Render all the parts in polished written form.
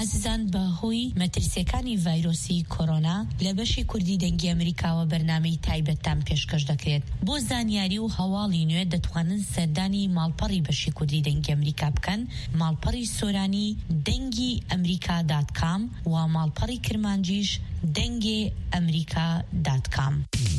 ئازیزان بەهۆی مەترسیەکانی ڤایرۆسی کۆرۆنا لە بەشی کوردی دەنگی ئەمریکاوە بەرنامەی تایبەتتان پێشکەش دەکرێت. بۆ زانیاری و هەواڵی نوێ دەتوانن سەردانی ماڵپەڕی بەشی کوردی دەنگی ئەمریکا بکەن، ماڵپەڕی سۆرانی دەنگی ئەمریکا.com و ماڵپەڕی کرمانجیش دەنگی ئەمریکا.com.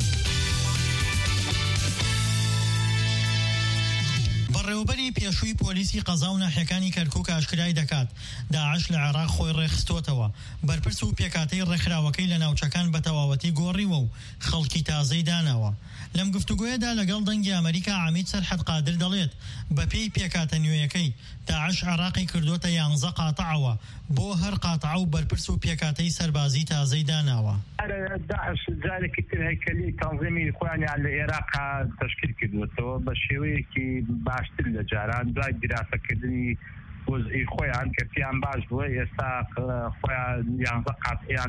بەڕێوەبەری پێشووی پۆلیسی قەزا و ناحیەکانی کەرکووک ئاشکرای دەکات داعش لە عێراق خۆی ڕێخستۆتەوە. بەرپرس و پێکاتەی ڕێکخراوەکەی لە ناوچەکان بە تەواوەتی گۆڕیوە و خەڵکی تازەی داناوە. لەم گفتوگۆیەدا لەگەڵ دەنگی ئەمریکا عەمید سەرحەد قادر دەڵێت بەپێی پێکاتە نوێیەکەی داعش عێراقی کردوتە 11 قاتعەوە بۆ هەر قاتعە و بەرپرس و پێکاتەی سەربازی تازەی داناوە. داعش جارێکی تر هەیکەلی تەنظیمی خۆیانیان لە عێراقا تەشکیل کردوتەوە بە شێوەیەکی باشتر لە جاران دوای دراسەکردنی وەزعی خۆیان کە پیان باش بووە. ئێستا خۆیان 11 قاتعیان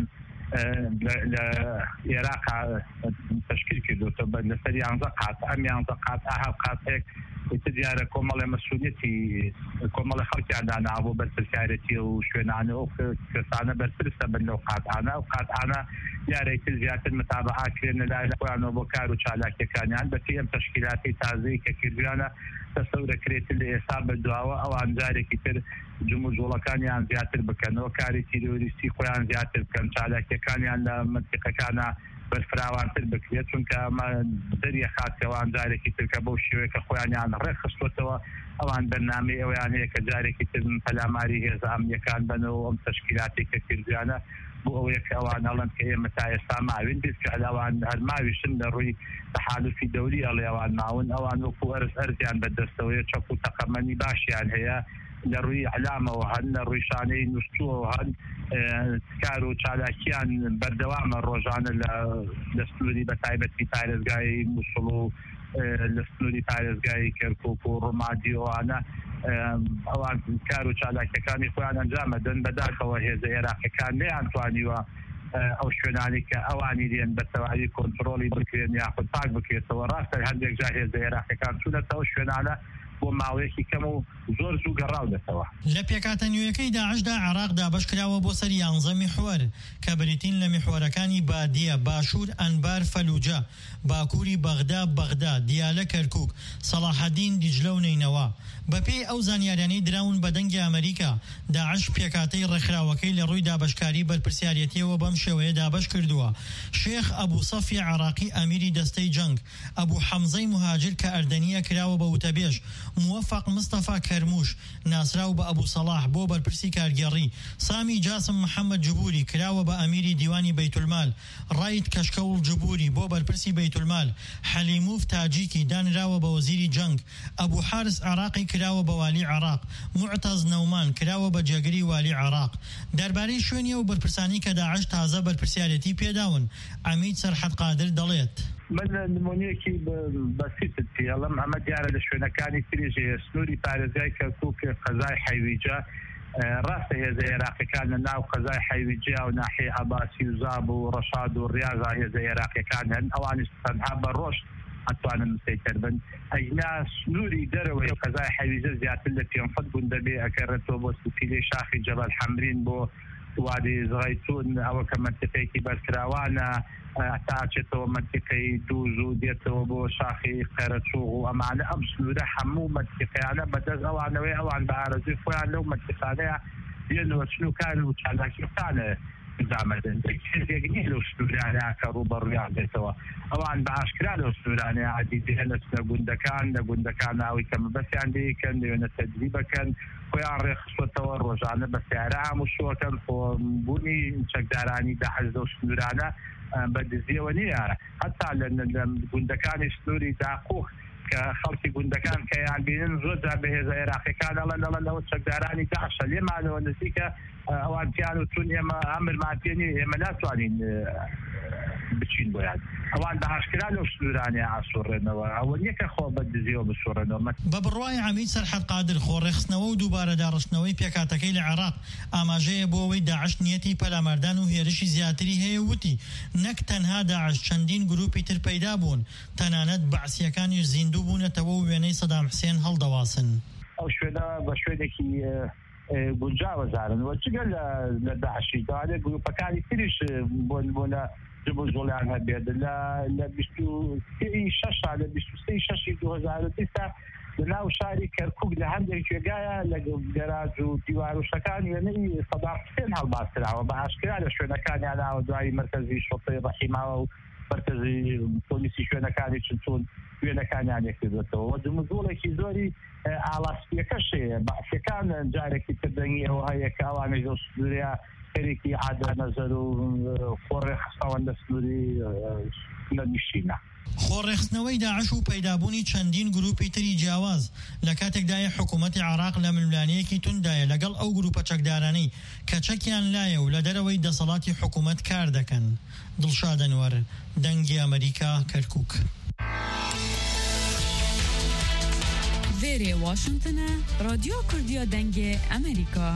لە عێراقا تشکیل کردوتەوە لەسەر 11 قاتعە. ئەم 11 قاتعە هەر قاتعێک دیارە کۆمەڵی مەسئولیەتی کۆمەڵی خەڵکیان داناوە بۆ بەرپرسیارەتی و شوێنانە و کەسانە بەرپرسە بن لەو قاتعانە و قاتعانە یارێتر زیاتر متابعە کردن لای خۆیانەوە بۆ کار و چالاکیەکانیان بەپێی ئەم تەشکیلاتی تازەی کە کردویانە تەسەورەکرێتن لە ئێستا بەدواوە ئەوان جارێکی تر جمع جوڵەکانیان زیاتر بکەنەوە، کاری تیرۆریستی خۆیان زیاتر بکەن، چالاکیەکانیان لە منتیقەکانە بەرفراوانتر بکرێت، چونکە ئەمە دەریە خاتکەوان جارێکی تر کە بەو شێوەیە کە خۆیانیان ڕێخستوتەوە ئەوان بەرنامەی ئەویان هەیە کە جارێکی تر پەلاماری هێزە ئەمنیەکان بنەوە ئەم تەشکیلاتی کە کردویانە بۆ ئەوەیە کە ئەوان هەڵەن کە ئێمە تا ئێستا ماوین بیست کە ئەوان هەر ماویشن لە ڕووی تەحالوفی دەوری ئەڵێ ئەوان ماون ئەوان وەکو ئەرزیان بەدەستەوەیە چەک و تەقەمەنی باشیان هەیە لە ڕووی علامەوە هەن لە ڕووی شانەی نووسووەوە هەن کار و چالاکیان بەردەوامە ڕۆژانە لە سنووری بە تایبەتی پارێزگای مووسڵ و لە سنووری پارێزگای کەرکووک و ڕۆمادی ئەوانە ئەوان کار و چالاکیەکانی خۆیان ئەنجامەدەن بەداخەوە هێزە عێراقیەکان نەیانتوانیوە ئەو شوێنانی کە ئەوانی دێن بە تەواوی کۆنتڕۆڵی بکرێن یاخود پاک بکرێتەوە. ڕاستە هەندێک جا هێزە عێراقیەکان چوونەتەوە شوێنانە بۆ ماوەیەکی کەم و زۆر زوو گەڕاودەتەوە. لە پێکاتە نوێیەکەی داعشدا عێراق دابەش کراوە بۆ سەر 11 میحور کە بریتین لە میحورەکانی بادیە، باشوور، ئەنبار، فەلوجە، باکووری بەغدا، دیالە، کەرکووک، سەلاحەدین، دیجلە و نینەوە. بەپێی ئەو زانیاریانەی دراون بە دەنگی ئەمریکا داعش پێکاتەی ڕێکخراوەکەی لە ڕووی دابەشکاری بەرپرسیارەتیەوە بەم شێوەیە دابەش کردووە. شێخ ئەبوو سەفی عێراقی ئەمیری دەستەی جەنگ، ئەبوو حەمزەی مهاجر کە ئەردەنیە کراوە بە وتەبێژ، موفق مستەفا کەرموش ناسراو بە ئەبوو سەلاح بۆ بەرپرسی کارگێڕی، سامی جاسم محەممەد جبوری کراوە بە ئەمیری دیوانی بەیتولمال، ڕایت کەشکەوڵ جبوری بۆ بەرپرسی بەیتولمال، حەلیموف تاجیکی دانراوە بە وەزیری جەنگ، ئەبوو حارس عێراقی کراوە بە والی عێراق، معتەز نەومان کراوە بە جێگری والی عێراق. دەربارەی شوێنی و بەرپرسانی کە داعش تازە بەرپرسیارەتی پێداون عەمید سەرحەد قادر دەڵێت من نمونەیەکی بەسیتت پێڵم ئەمە دیارە لە شوێنەکانی تریژێ سنووری پارێزگای کەرکووک قەزای حەیویجە ڕاستە هێزە عێراقیەکان لە ناو قەزای حەیویجە و ناحیە عەباسی و زاب و ڕەشاد و ڕیاضا هێزە عێراقیەکان هەن ئەوانیش تەنها بە ڕۆژ ئەتوانن مسەیتر بن. ئەینا سنووری دەرەوەی قەزای حەیویجە زیاتر لە 500 گوندە بێ ئەکەڕێتەوە بۆ سوپیلەی شاخی جەبەل حەمرین بۆ وادی زغەیتون ئەوە کە منتیقەیەکی بەرکراوانە تاچێتەوە منتیقەی دووز و دێتەوە بۆ شاخی قەرەچووغ و ئەمانە ئەم سنوورە هەموو منتیقەیانە بەدەست ئەوانەوەی ئەوان بە ئارەزوی خۆیان لەو منتیقانەیە دێنەوە چن و کار و چالاکیەکانە دامەدەن هێزێک لەو سنوورانەیە کە ڕوبەڕوویان دێتەوە ئەوان بە ئاشکرا لەو سنوورانەیە عادی دێنە لە گوندەکان ناوی کەمە بەسیان دەیەکەن دەوێنە تەدری بکەن خۆیان ڕێخستوتەوە ڕۆژانە بە سیارە هەمووشۆکەن خۆبوونی چەکدارانی داعش لەو سنوورانە بەدزیەوە نییە. هەتا لە گوندەکانی سنووری داقووق کە خەڵکی گوندەکان کە یان بینن زۆر جار بە هێزە عێراقیەکان دەڵێنەوە چەکدارانی داعشە لێمانەوە نزیکە ئەوان پیان و چون ئێمە ئەمرمان پێ نییە ئێمە ناتوانین بچین بۆیان ئەوان بە ئاشکرا لەو سنوورانەیە ئاسوڕێنەوە ئەوە نییە کە خۆ بەدزیەوە بسوڕێنەوە. بە بڕوای عەمید سەرحەد قادر خۆڕێخستنەوە و دووبارە داڕشتنەوەی پێکاتەکەی لە عێراق ئاماژەیە بۆ ئەوەی داعش نیەتی پەلاماردان و هێرشی زیاتری هەیە وتی نەک تەنها داعش چەندین گروپی تر پەیدا بوون تەنانەت بەعسیەکانیش زیندوو بوونەتەوە و وێنەی سەدام حوسێن هەڵدەواسن. ئەو شوێنە بە شوێنێکی گونجاوەزارن وەجگە لە داعشی دوانێ گروپەکانی تریش بۆ جۆڵیان هەبێت لە 23 لە 23 2020 لەناو شاری کەرکوک لە هەندێک کوێگایە لە گەراج و دیوارۆشەکان وێنەی سەداح حوسێن هەڵباستراوە بە ئاشکرا لە شوێنەکانیاناوە دوای مرکزی شۆڕی ڕەحیماوە و مرکزی پۆلیسی شوێنەکانی چون وێنەکانیان یەکردێتەوە و دمزۆڵێکی زۆری ئاڵاستیەکەش بەعسیەکان جارێکی تردەنگیەوە هەیە کە ئەوانەی زۆر سنووریا خێرێکی عادە نەزەر و خۆڕێخستەوەن لە سنووری نەنیشتینە. خۆڕێخستنەوەی داعش و پەیدابوونی چەندین گروپی تری جیاواز لە کاتێکدایە حکوومەتی عێراق لە ململانەیەکی توندایە لەگەڵ ئەو گروپە چەکدارانەی کە چەکیان لایە و لە دەرەوەی دەسەڵاتی حکوومەت کار دەکەن. دڵشاد ئەنوەر، دەنگی ئەمریکا، کەرکووک. وێرێ واشنگتنە، رادیۆ کوردیە دەنگی ئەمریکا.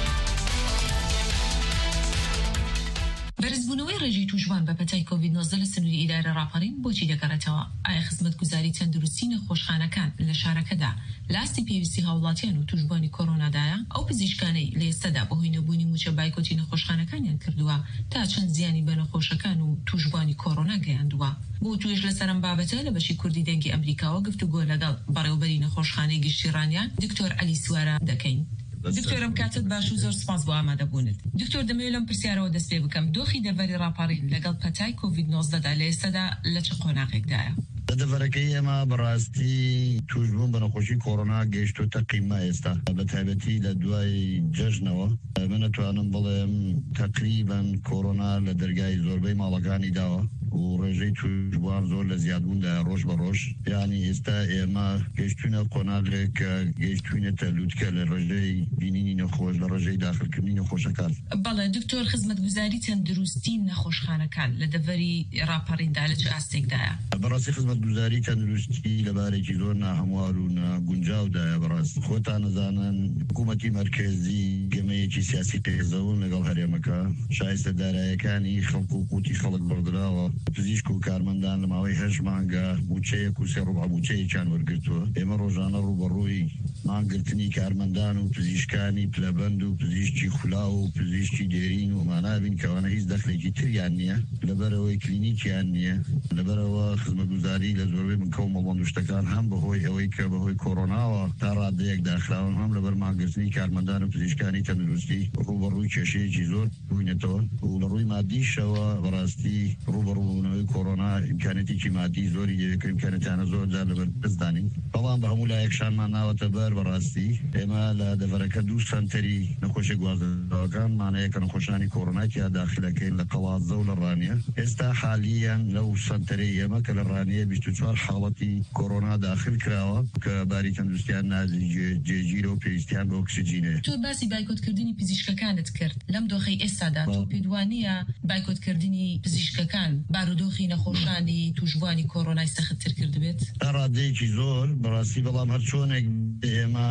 بەرزبوونەوەی ڕێژەی توشبان بە پەتای کۆڤید-19 لە سنووری ئیدارە ڕاپەڕین بۆچی دەگەڕێتەوە؟ ئایا خزمەتگوزاری تەندروستی نەخۆشخانەکان لە شارەکەدا لاستی پێویستی هاوڵاتیان و توشبانی کۆرۆنادایە؟ ئەو پزیشکانەی لە ئێستادا بەهۆی نەبوونی موچە بایکۆتی نەخۆشخانەکانیان کردووە تا چەند زیانی بە نەخۆشەکان و توشبانی کۆرۆنا گەیاندووە. بۆ توێژ لەسەر ئەم بابەتە لە بەشی کوردی دەنگی ئەمریکاوە گفتوگۆ لەگەڵ بەڕێوەبەری نەخۆشخانەی گشتی ڕانیان دکتۆر عەلی سوارە دەکەین. دکتۆرم کاتت باش و زۆر سپاس بۆ ئامادەبوونت. دکتۆر دەمەوێت لەم پرسیارەوە دەست پێ بکەم، دۆخی دەڤەری ڕاپەڕین لەگەڵ پەتای کۆڤید-19دا لە ئێستادا لە چه قۆناغێکدایە؟ دەڤەرەکەی ئێمە بەڕاستی توشبوون بە نەخۆشی کۆرۆنا گەیشتوتە قیمە ئێستا بە تایبەتی لە دوای جەژنەوە. من نەتوانم بڵێم تقریباً کۆرۆنا لە دەرگای زۆربەی ماڵەکانی داوە و ڕێژەی توشبوان زۆر لە زیادبووندا ڕۆژ بە ڕۆژ. یعنی ئێستا ئێمە گەیشتوونە قۆناغێک کە گەیشتوینەتە لووتکە لە ڕێژەی بینینی نەخۆش لە ڕێژەی داخلکردنی نەخۆشەکان. بەڵێ دکتۆر، خزمەتگوزاری تەندروستی نەخۆشخانەکان لە دەڤەری ڕاپەڕیندا لە چه ئاستێکدایە؟ بەڕاستی خزمەتگوزاری تەندروستی لەبارێکی زۆر ناهەموار و ناگونجاودایە. بەڕاست خۆتان نەزانن حکوومەتی مەرکەزی گەمەیەکی سیاسی قێزەون لەگەڵ هەرێمەکە شایستە داراییەکانی خەڵک و قوتی خەڵک بەردراوە. پزیشک و کارمەندان لە ماوەی 8 مانگە بوچەیەک و 3 بوچەیەکیان وەرگرتووە. ئێمە ڕۆژانە ڕوبەڕووی مانگرتنی کارمەندان و پزیشکانی پلەبەند و پزیشکی خولا و پزیشکی دێرین و مانابین کەوانە هیچ دەخلێکی تریان نییە لەبەرەوەی کلینیکیان نییە. لەبەرەوە خزمەتگوزاری لە زۆربەی من کەو مەڵبەندوشتەکان هەم بەهۆی ئەوەی کە بەهۆی کۆرۆناوە تا ڕادەیەک داخراون هەم لەبەر مانگرتنی کارمەندان و پزیشکانی تەندروستی ڕوبەڕووی کێشەیەکی زۆر بووینەتەوە و لە ڕووی مادیشەوە بەڕاستی ڕوبەڕوونەوەی کۆرۆنا ئیمکانەتێکی مادی زۆری دەوێت ئیمکانەتیانە زۆر جار لەبەر دەستدانین. بەڵام بە هەموو لایەکشانمان ناوەتە بەر بەڕاستی ئێمە لە دەڤەرەکە 2 سەنتەری نەخۆشی گوازەکان مانەیە کە نەخۆشانی کۆرۆناکیان داخلەکەین لە قەڵازە و لە ڕانیە. ئێستا حالیان لەو سەنتەرەی ئێمە کە لە ڕانیە 24 حاڵەتی کۆرۆنا داخل کراوە کە باری تەندروستیان نازی جێگیرە و پێویستیان بە ئۆکسیجینەیە. تۆ باسی بایکۆتکردنی پزیشکەکانت کرد لەم دۆخەی ئێستادا. تۆ پێدوانیە بایکۆتکردنی پزیشکەکان بارودۆخی نەخۆشانی توشبوانی کۆرۆنای سەختتر کردبێت؟ ڕادەیەکی زۆر بەڕاستی، بەڵام هەر چۆنێک ئێمە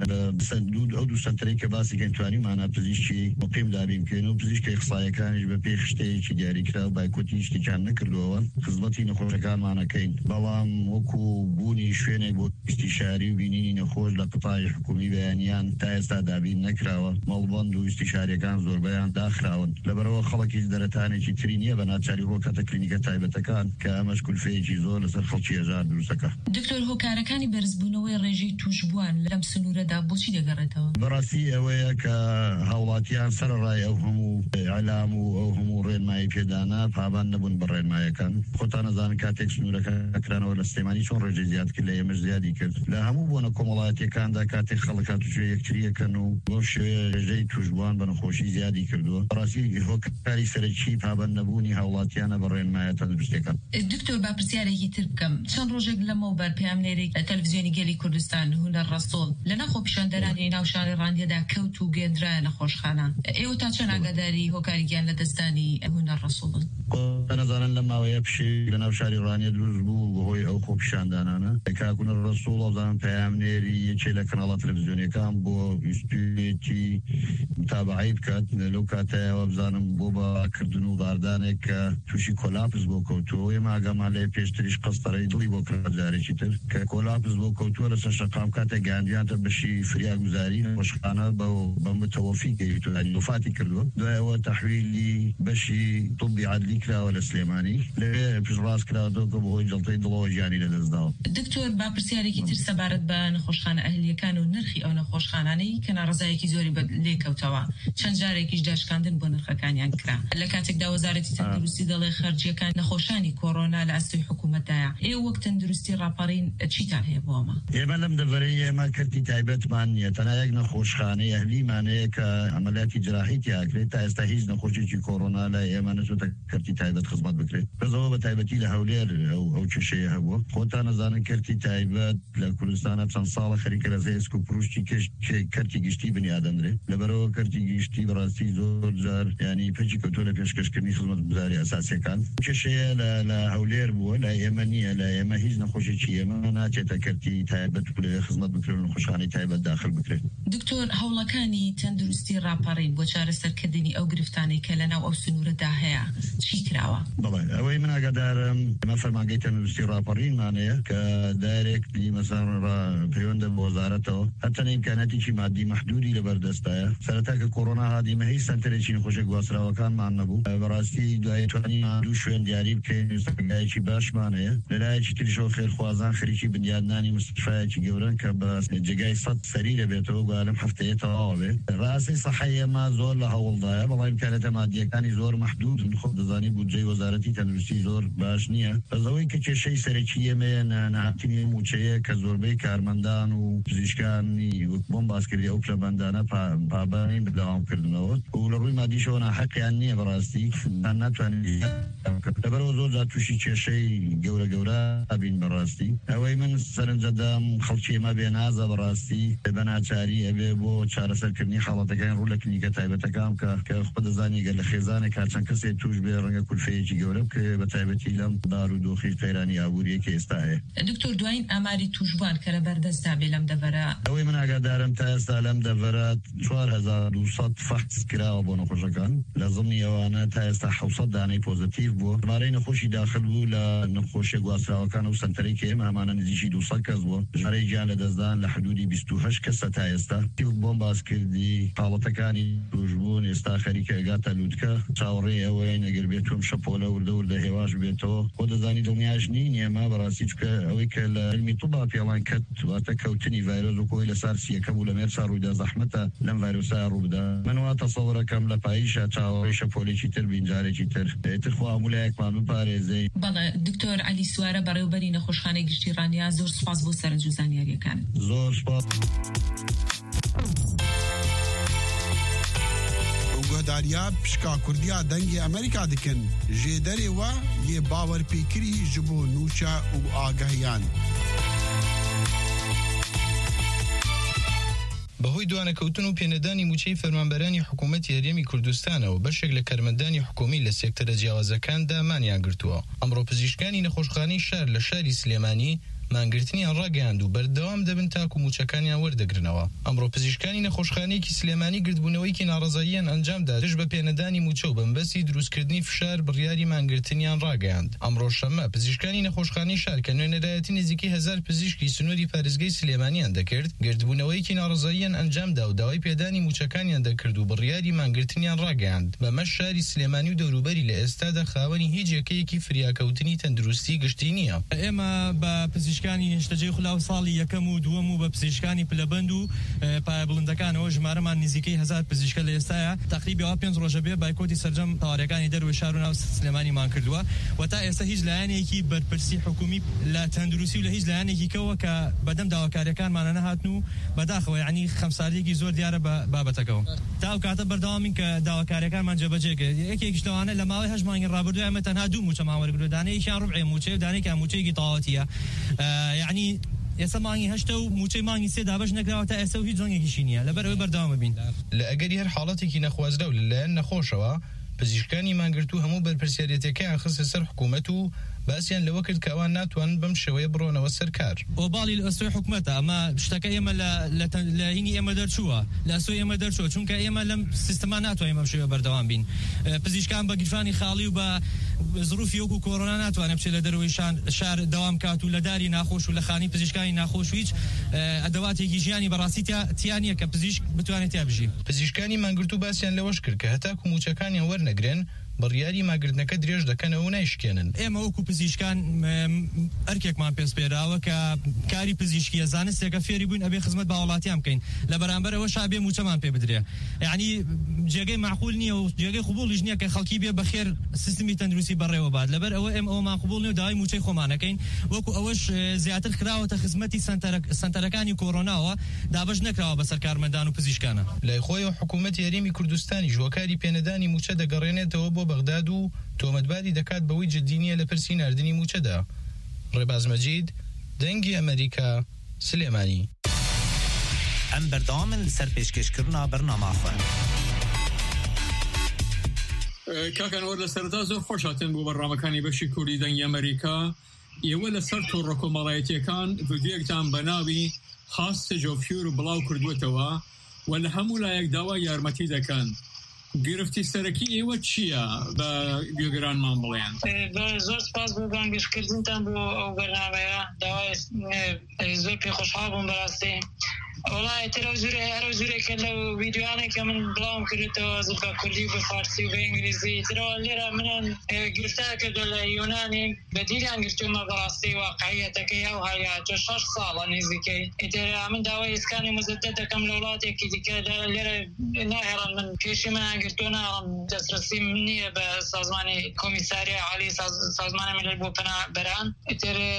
ئەو 2 سەنتەرەی کە باسی گەنتوانیمانە پزیشکی بۆ پێم دابین بکەین و پزیشکی قسایەکانیش بە پێی خشتەیەکی دیاریکرا و بایکۆتی شتێکیان نەکردووە خزمەتی نەخۆشەکانمانەکەین. بەڵام وەکو بوونی شوێنێک بۆ ئیستیشاری و بینینی نەخۆش لە قوتای حکومی بەیانیان تا ئێستا دابین نەکراوە. مەڵبەند و ئیستیشاریەکان زۆربەیان داخراون. لەبەرەوە خەڵکی دەرەتانێکی تری نییە بە ناچاری ڕۆکەتە کلینیکە تایبەتەکان کە ئەمەش کولفەیەکی زۆر لەسەر خەڵکی هێژار دروستەکە. دکتۆر، هۆکارەکانی بەرزبوونەوەی ڕێژەی توشبوان لەم سنوورەدا بۆچی دەگەڕێتەوە؟ بەڕاستی ئەوەیە کە هاوڵاتیان سەرڕای ئەو هەموو ئەعلام و ئەو هەموو ڕێنمایی پێدانا پابان نەبوون بە ڕێنمایەکان. خۆتان نەزانن کاتێک سنوورەکە ئەکرانەوە لە سلێمانی چۆن ڕێژەی زیاد کرد لە ئێمەش زیادی کرد. لە هەموو بۆنە کۆمەڵایەتیەکاندا کاتێک خەڵک هاتوچێ یەکتریەکەن و بۆ شێوەیە ڕێژەی توشبوان بە نەخۆشی زیادی کردووە. بەڕاستی هۆکاری سەرەکی پابان نەبوونی هاوڵاتیانە بە ڕێنمایە تەندروستیەکان. دکتۆر، با پرسیارێکی تر بکەم. چەند ڕۆژێک لەمەوە بەرپەیامنێرێک لە تەلەڤیزیۆنی گەلی کوردستان هونەر ڕەسۆڵ لە ناخۆ پیشاندەرانی ناوشاری ڕاندیەدا کەوت و گەێنرایە نەخۆشخانە. ئێوە تا چەند ئاگاداری هۆکاریگیان لە دەستانی هونەر ڕەسۆڵن؟ نەزانن لە ماوەیە پشی لە ناوشاری ڕانیە دروست بوو بەهۆی ئەو خۆپیشاندانانە. کاکوونە ڕەسۆڵ ئەوزان پەیامنێری یەکێ لە کەناڵە تەلەڤیزیۆنیەکان بۆ ویستوێتی متابعەی بکات لەو کاتایەوە بزانم بۆ باکردن و باردانێک کە تووشی کۆلاپس بۆ کەوتووە ئێمە ئاگامان لێ پێشتریش قەستەڕەی دڵی بۆ کرد جارێکی تر کە کۆلاپس بۆ کەوتووە لەسەر شەقام کاتێک گەیاندویانتە بەشی فریاگوزاری نەخۆشخانە بە متەوەفی گەیشتووە وفاتی کردووە دوایەوە تەحویلی بەشی طبی عەدلی کراوە لە سلێمانی لەوێ پشتڕاست کراوەتەوە کە بەهۆی جەڵتەی دڵەوە ژیانی لەدەستداوە. دکتۆر با پرسیارێکی تر سەبارەت بە نەخۆشخانە ئەهلیەکان و نرخی ئەو نەخۆشخانانەی کە ناڕزایەکی زۆری لێکەوتەوە چەند جارێکیش داشکاندن بۆ نرخەکانیان کرا لە کاتێکدا وەزارەتی تەندروستی دەڵێ خەرجیەکان نەخۆشانی کۆڕۆنا لە ئەستۆی حکوومەتدایە ئێوە وەک تەندروستی ڕاپەڕین چیتان هەیە بۆ ئەمە؟ ئێمە لەم دەڤەرەی ئێمە کردی تایبەتمان نییە تەنها یەک نەخۆشخانەی ئەهلیمانەیە کە ئەمەلاتی جراحیتی ئاکرێت تا ئێستا هیچ نەخۆشیێکی کۆڕۆنا لە ئێمە نەچۆتە کردی تایبەت خزمەت بکرێت بەزەوە بە تایبەتی لە هەولێر ئەو کێشەیە هەبووە خۆتان نەزانن کردی تایبەت لە کوردستانە چەند ساڵە خەریکە لە زێسک و پروشتی کردی گشتی بنیادەنرێت لەبەرەوە کردی گشتی بەڕاستی زۆر جار ینی پێچی کەوتۆ لە پێشکەشکردنی خزمەتگوزاری ئەساسیەکان کێشەیە لە هەولێر بووە لە ئێمە نییە لە ئێمە هیچ نەخۆشیێکی ئێمە ناچێتە کردی تایبەت لە خزمەت بکرێن نەخۆشخانەی تایبەت داخل بکرێت. دکتۆر هەوڵەکانی تەندروستی ڕاپەڕین بۆ چارەسەرکردنی ئەو گرفتانەی کە لەناو ئەو سنوورەدا هەیە چی کراوە؟ بەڵێ ئەوەی من ئاگادارم ئێمە فەرمانگەی تەندروستی ڕاپەڕینمانەیە کە دایرێکلی مەسەڵ پەیوەندە بە وەزارەتەوە هەرچەندە ئیمکاناتی مادی مەحدودی لەبەردەستایە سەرەتا کە کۆڕۆنا هاتیمە هیچ سەنتەرێکی نەخۆشیە گواستراوەکانمان نەبوو بەڕاستی دوای توانیمان دوو شوێن دیاری بکەین سەرنجایەکی باشمانەیە لەلایەکی تریشەوە خێرخوازان خەریکی بنیادنانی مستشفایەکی گەورن کە بە جێگای سەد سەری دەبێتەوە گوالم هەفتەیە تەواو بێت ڕاستی سەحەی ئێمە زۆر لە هەوڵدایە بەڵام ئیمکاناتە مادیەکانی زۆر مەحدودن خۆ دەزانی بودجەی وەزارەتی تەندروستی زۆر باش نییە بەزەوەی کە کێشەی سەرەکی ئێمەیە نەهاتنی موچەیە کە زۆربەی کارمەندان و پزیشکانی بۆم باسکردی ئەو پلەبەندانە پابانی بەداوامکردنەوە و لە ڕووی مادیشەوە ناحەقیان نییە بەڕاستی ناتوانین لەبەرەوە زۆر جار تووشی کێشەی گەورە ئەبین بەڕاستی ئەوەی من سەرنجەدام خەڵکی ئێمە بێنازە بەڕاستی بە ناچاری ئەبێ بۆ چارەسەرکردنی حاڵەتەکان ڕوو لە کلینیکە تایبەتەکان کە خۆ دەزانی گەر لە خێزانێک چەند کەسێک توش بێ ڕەنگە کولفەیەکی گەورە بکە بە تایبەتی لەم دار و دۆخی قەیرانی ئابووریە کە ئێستا هەیە. دکتۆر دوایین ئاماری توشبوان کە لە بەردەستدا بێ لەم دەڤەرە ئەوەی من ئاگادارم تا ئێستا لەم دەڤەرە 4200 فەحس کراوە بۆ نەخۆشەکان لە زمنی ئەوانە تا ئێستا 700 دانەی پۆزیتیڤ بووە ژمارەی نەخۆشی داخل بوو لە نەخۆشیە گواستراوەکان و سنتەرێک ئێمە هەمانە نزیکی 200 کەس بووە ژمارەی گیان لە دەستدان لە حدودی 28 کەسە تا ئێستا بۆم باسکردی حاڵەتەکانی توشبوون ئێستا خەریکە ئەگاتە لووتکە چاوەڕێ ئەوەی نەگەر بێتوم شەپۆلە وردە هێواش بێتەوە خۆ دەزانی دڵنیاش نین ئێمە بەڕاستی چکە ئەوەی کە لە علمی طوبا پێڵان کەت واتە کەوتنی ڤایرۆس و کۆی لە سارسیەکە بوو لە مێرسا ڕوویدا زەحمەتە لەم ڤایرۆسا ڕووبدا من وا تەسەوڕەکەم لە پاییشە چاوەڕێی شەپۆلێکی تر بینجارێکی تر خوا هەمولایەکمان بپارێزەی. بەڵێ دکتۆر عەلی سوارە بەڕێوەبەری نەخۆشخانەی گشتی ڕانیا زۆر سوپاس بۆ سەرنج و زانیاریەکان. زۆر سوپاس. گۆداریا پشکا کوردیا دەنگی ئەمریکا دکن ژێدەرێ وە یێ باوەرپێکری ji bo nûça û agahiyan. بەهۆی دوانەکەوتن و پێنەدانی موچەی فەرمانبەرانی حکوومەتی هەرێمی کوردستانەوە بەشێک لە کارمەندانی حکومی لە سێکتەرە جیاوازەکاندا مانیان گرتووە. ئەمڕۆ پزیشکانی نەخۆشخانەی شار لە شاری سلێمانی مانگرتنیان ڕاگەیاند و بەردەوام دەبن تاکو موچەکانیان وەردەگرنەوە. ئەمڕۆ پزیشکانی نەخۆشخانەیەکی سلێمانی گردبوونەوەیکی ناڕەزاییان ئەنجامدا دژ بە پێنەدانی موچە و بەمبەستی دروستکردنی فشار بڕیاری مانگرتنیان ڕاگەیاند. ئەمڕۆ شەمە پزیشکانی نەخۆشخانەی شار کە نوێنەرایەتی نزیکی 1000 پزیشکی سنووری پارێزگای سلێمانیان دەکرد گردبوونەوەیکی ناڕەزاییان ئەنجامدا و داوای پێدانی موچەکانیان دەکرد و بڕیاری مانگرتنیان ڕاگەیاند. بەمە شاری سلێمانی و دەوروبەری لە ئێستادا خاوەنی هیچ یەکەیەکی فریاکەوتنی تەندروستی گشتی نییە. ئێمە بە پزیشکانی هێشتەجێ خلاو ساڵی یەکەم و دووەم و بە پزیشکانی پلەبەند و پایە بڵندەکانەوە ژمارەمان نزیکەی 1000 پزیشکە لە ئێستاە تقریبی 5 ڕۆژە بێ بایکۆتی سەرجەم تاوارەکانی دەروە شار و ناو سلێمانیمان کردووە و تا ئێستا هیچ لایەنێکی بەرپرسی حکومی لە تەندروستی و لە هیچ لایەنێکی کەوە کە بەدەم داواکاریەکانمانە نەهاتن و بەداخەوە یعنی خەمساریەکی زۆر دیارە بە بابەتەکەەوە تا ئەو کاتە بەردەوامین کە داواکاریەکانمان جێبەجێ کرد یەکێکیش لەوانە لە ماوەی 8 مانگی ڕابردووە ئەمە تەنها 2 موچەمان وەرگرتووە دانەیەکیان ڕوبعی موچەی و دانەیەکیان موچەیەکی تەواوەتیە یعنی ئێستا مانگی 8 و موچەی مانگی 3 دابش نەکراوە تا ئێستا و هیچ جۆنگێکیشی نییە لەبەرەوەی بەردەوام بین. لە ئەگەری هەر حاڵەتێکی نەخوازرا و لەلایەن نەخۆشەوە پزیشکانی مانگرتو هەموو بەرپرسیارەتەکەیان خستە سەر حکوومەت و باسیان لەوە کرد کە ئەوان ناتوانن بەم شێوەیە بڕۆنەوە سەرکار. وباڵی لە ئەسوی حکومەتە ئەمە شتەکە ئێمە لە هینی ئێمە دەرچووە لە ئەسوی ئێمە دەرچووە چونکە ئێمە لەم سیستەما ناتوانین بەم شێوە بەردەوام بین. پزیشکان بە گیرفانی خاڵی و بە ظروفی وەکو کۆڕۆنا ناتوانێت بچێت لە دەروی شار دەوام کات و لە داری ناخۆش و لە خانی پزیشکانی ناخۆش و هیچ ئەدەواتێکی ژیانی بەڕاستی تیان نییە کە پزیشک بتوانێت تیا بژی. پزیشکانی مانگرتوو باسییان لەوەش کرد کە هەتاکو موچەکانیان وەرنەگرن بڕیاری ماگرتنەکە درێژ دەکەنەوە و نایشکێنن. ئێمە وەکو پزیشکان ئەرکێکمان پێسپێراوە کە کاری پزیشکیە زانستێکە فێری بووین ئەبێ خزمەت بە وڵاتیان بکەین لە بەرامبەرەوە شابێ موچەمان پێ بدرێ. یعنی جێگەی معقول نییە و جێگەی قبوڵیش نییە کە خەڵکی بێ بەخێر سیستمی تەندروستی بەڕێوە بات لەبەر ئەوە ئەومان قبوڵ نیە و داوای موچەی خۆمانەکەین وەکو ئەوەش زیاتر کراوەتە خزمەتی سەنتەرەکانی کۆڕۆناوە دابەش نەکراوە بەسەر کارمەندان و پزیشکانە. لای خۆیەوە حکوومەتی هەرێمی کوردستانی ژوەکاری پێنەدانی موچە دەگەڕێنێتەوە بۆ بەغداد و تۆمەتباری دەکات بەوەی جددی نیە لە پرسی ناردنی موچەدا. ڕێباز مەجید دەنگی ئەمریکا سلێمانی. ئەم بەردەوامن لەسەر پێشکەشکردنا بەرنامە خۆ. کاکەنەوە لە سەرەتا زۆر خۆش هاتن بۆ بەڕامەکانی بەشی کوردی دەنگی ئەمریکا. ئێوە لەسەر تۆڕە کۆمەڵایەتیەکان ڤیدیۆیەکتان بەناوی خاستە جۆفیور و بڵاو کردووەتەوە و لە هەموو لایەک داوای یارمەتی دەکەن. گرفتی سەرەکی ئێوە چییە بە گوێگرانمان بڵێن؟ زۆر سپاس بۆ بانگشتکردنتان بۆ ئەو بەرنامەیە داوای زۆر پێ خۆشحاڵ بووم بەڕاستی. والله ترى زوري لو فيديوهاني كمان بلاهم كريتو زبا كردي بفارسي وبإنجليزي ترى اللي من قرفتها كده اليوناني بديل عن قرتو ما براسي واقعية تكيا وهاي تشاش صالة نزيكي ترى من دواء إسكاني مزددة كم لولاتي كده اللي ناهرا من كيشي ما قرتونا دسترسي مني بسازماني كوميساريا علي سازماني من البوبنا بران ترى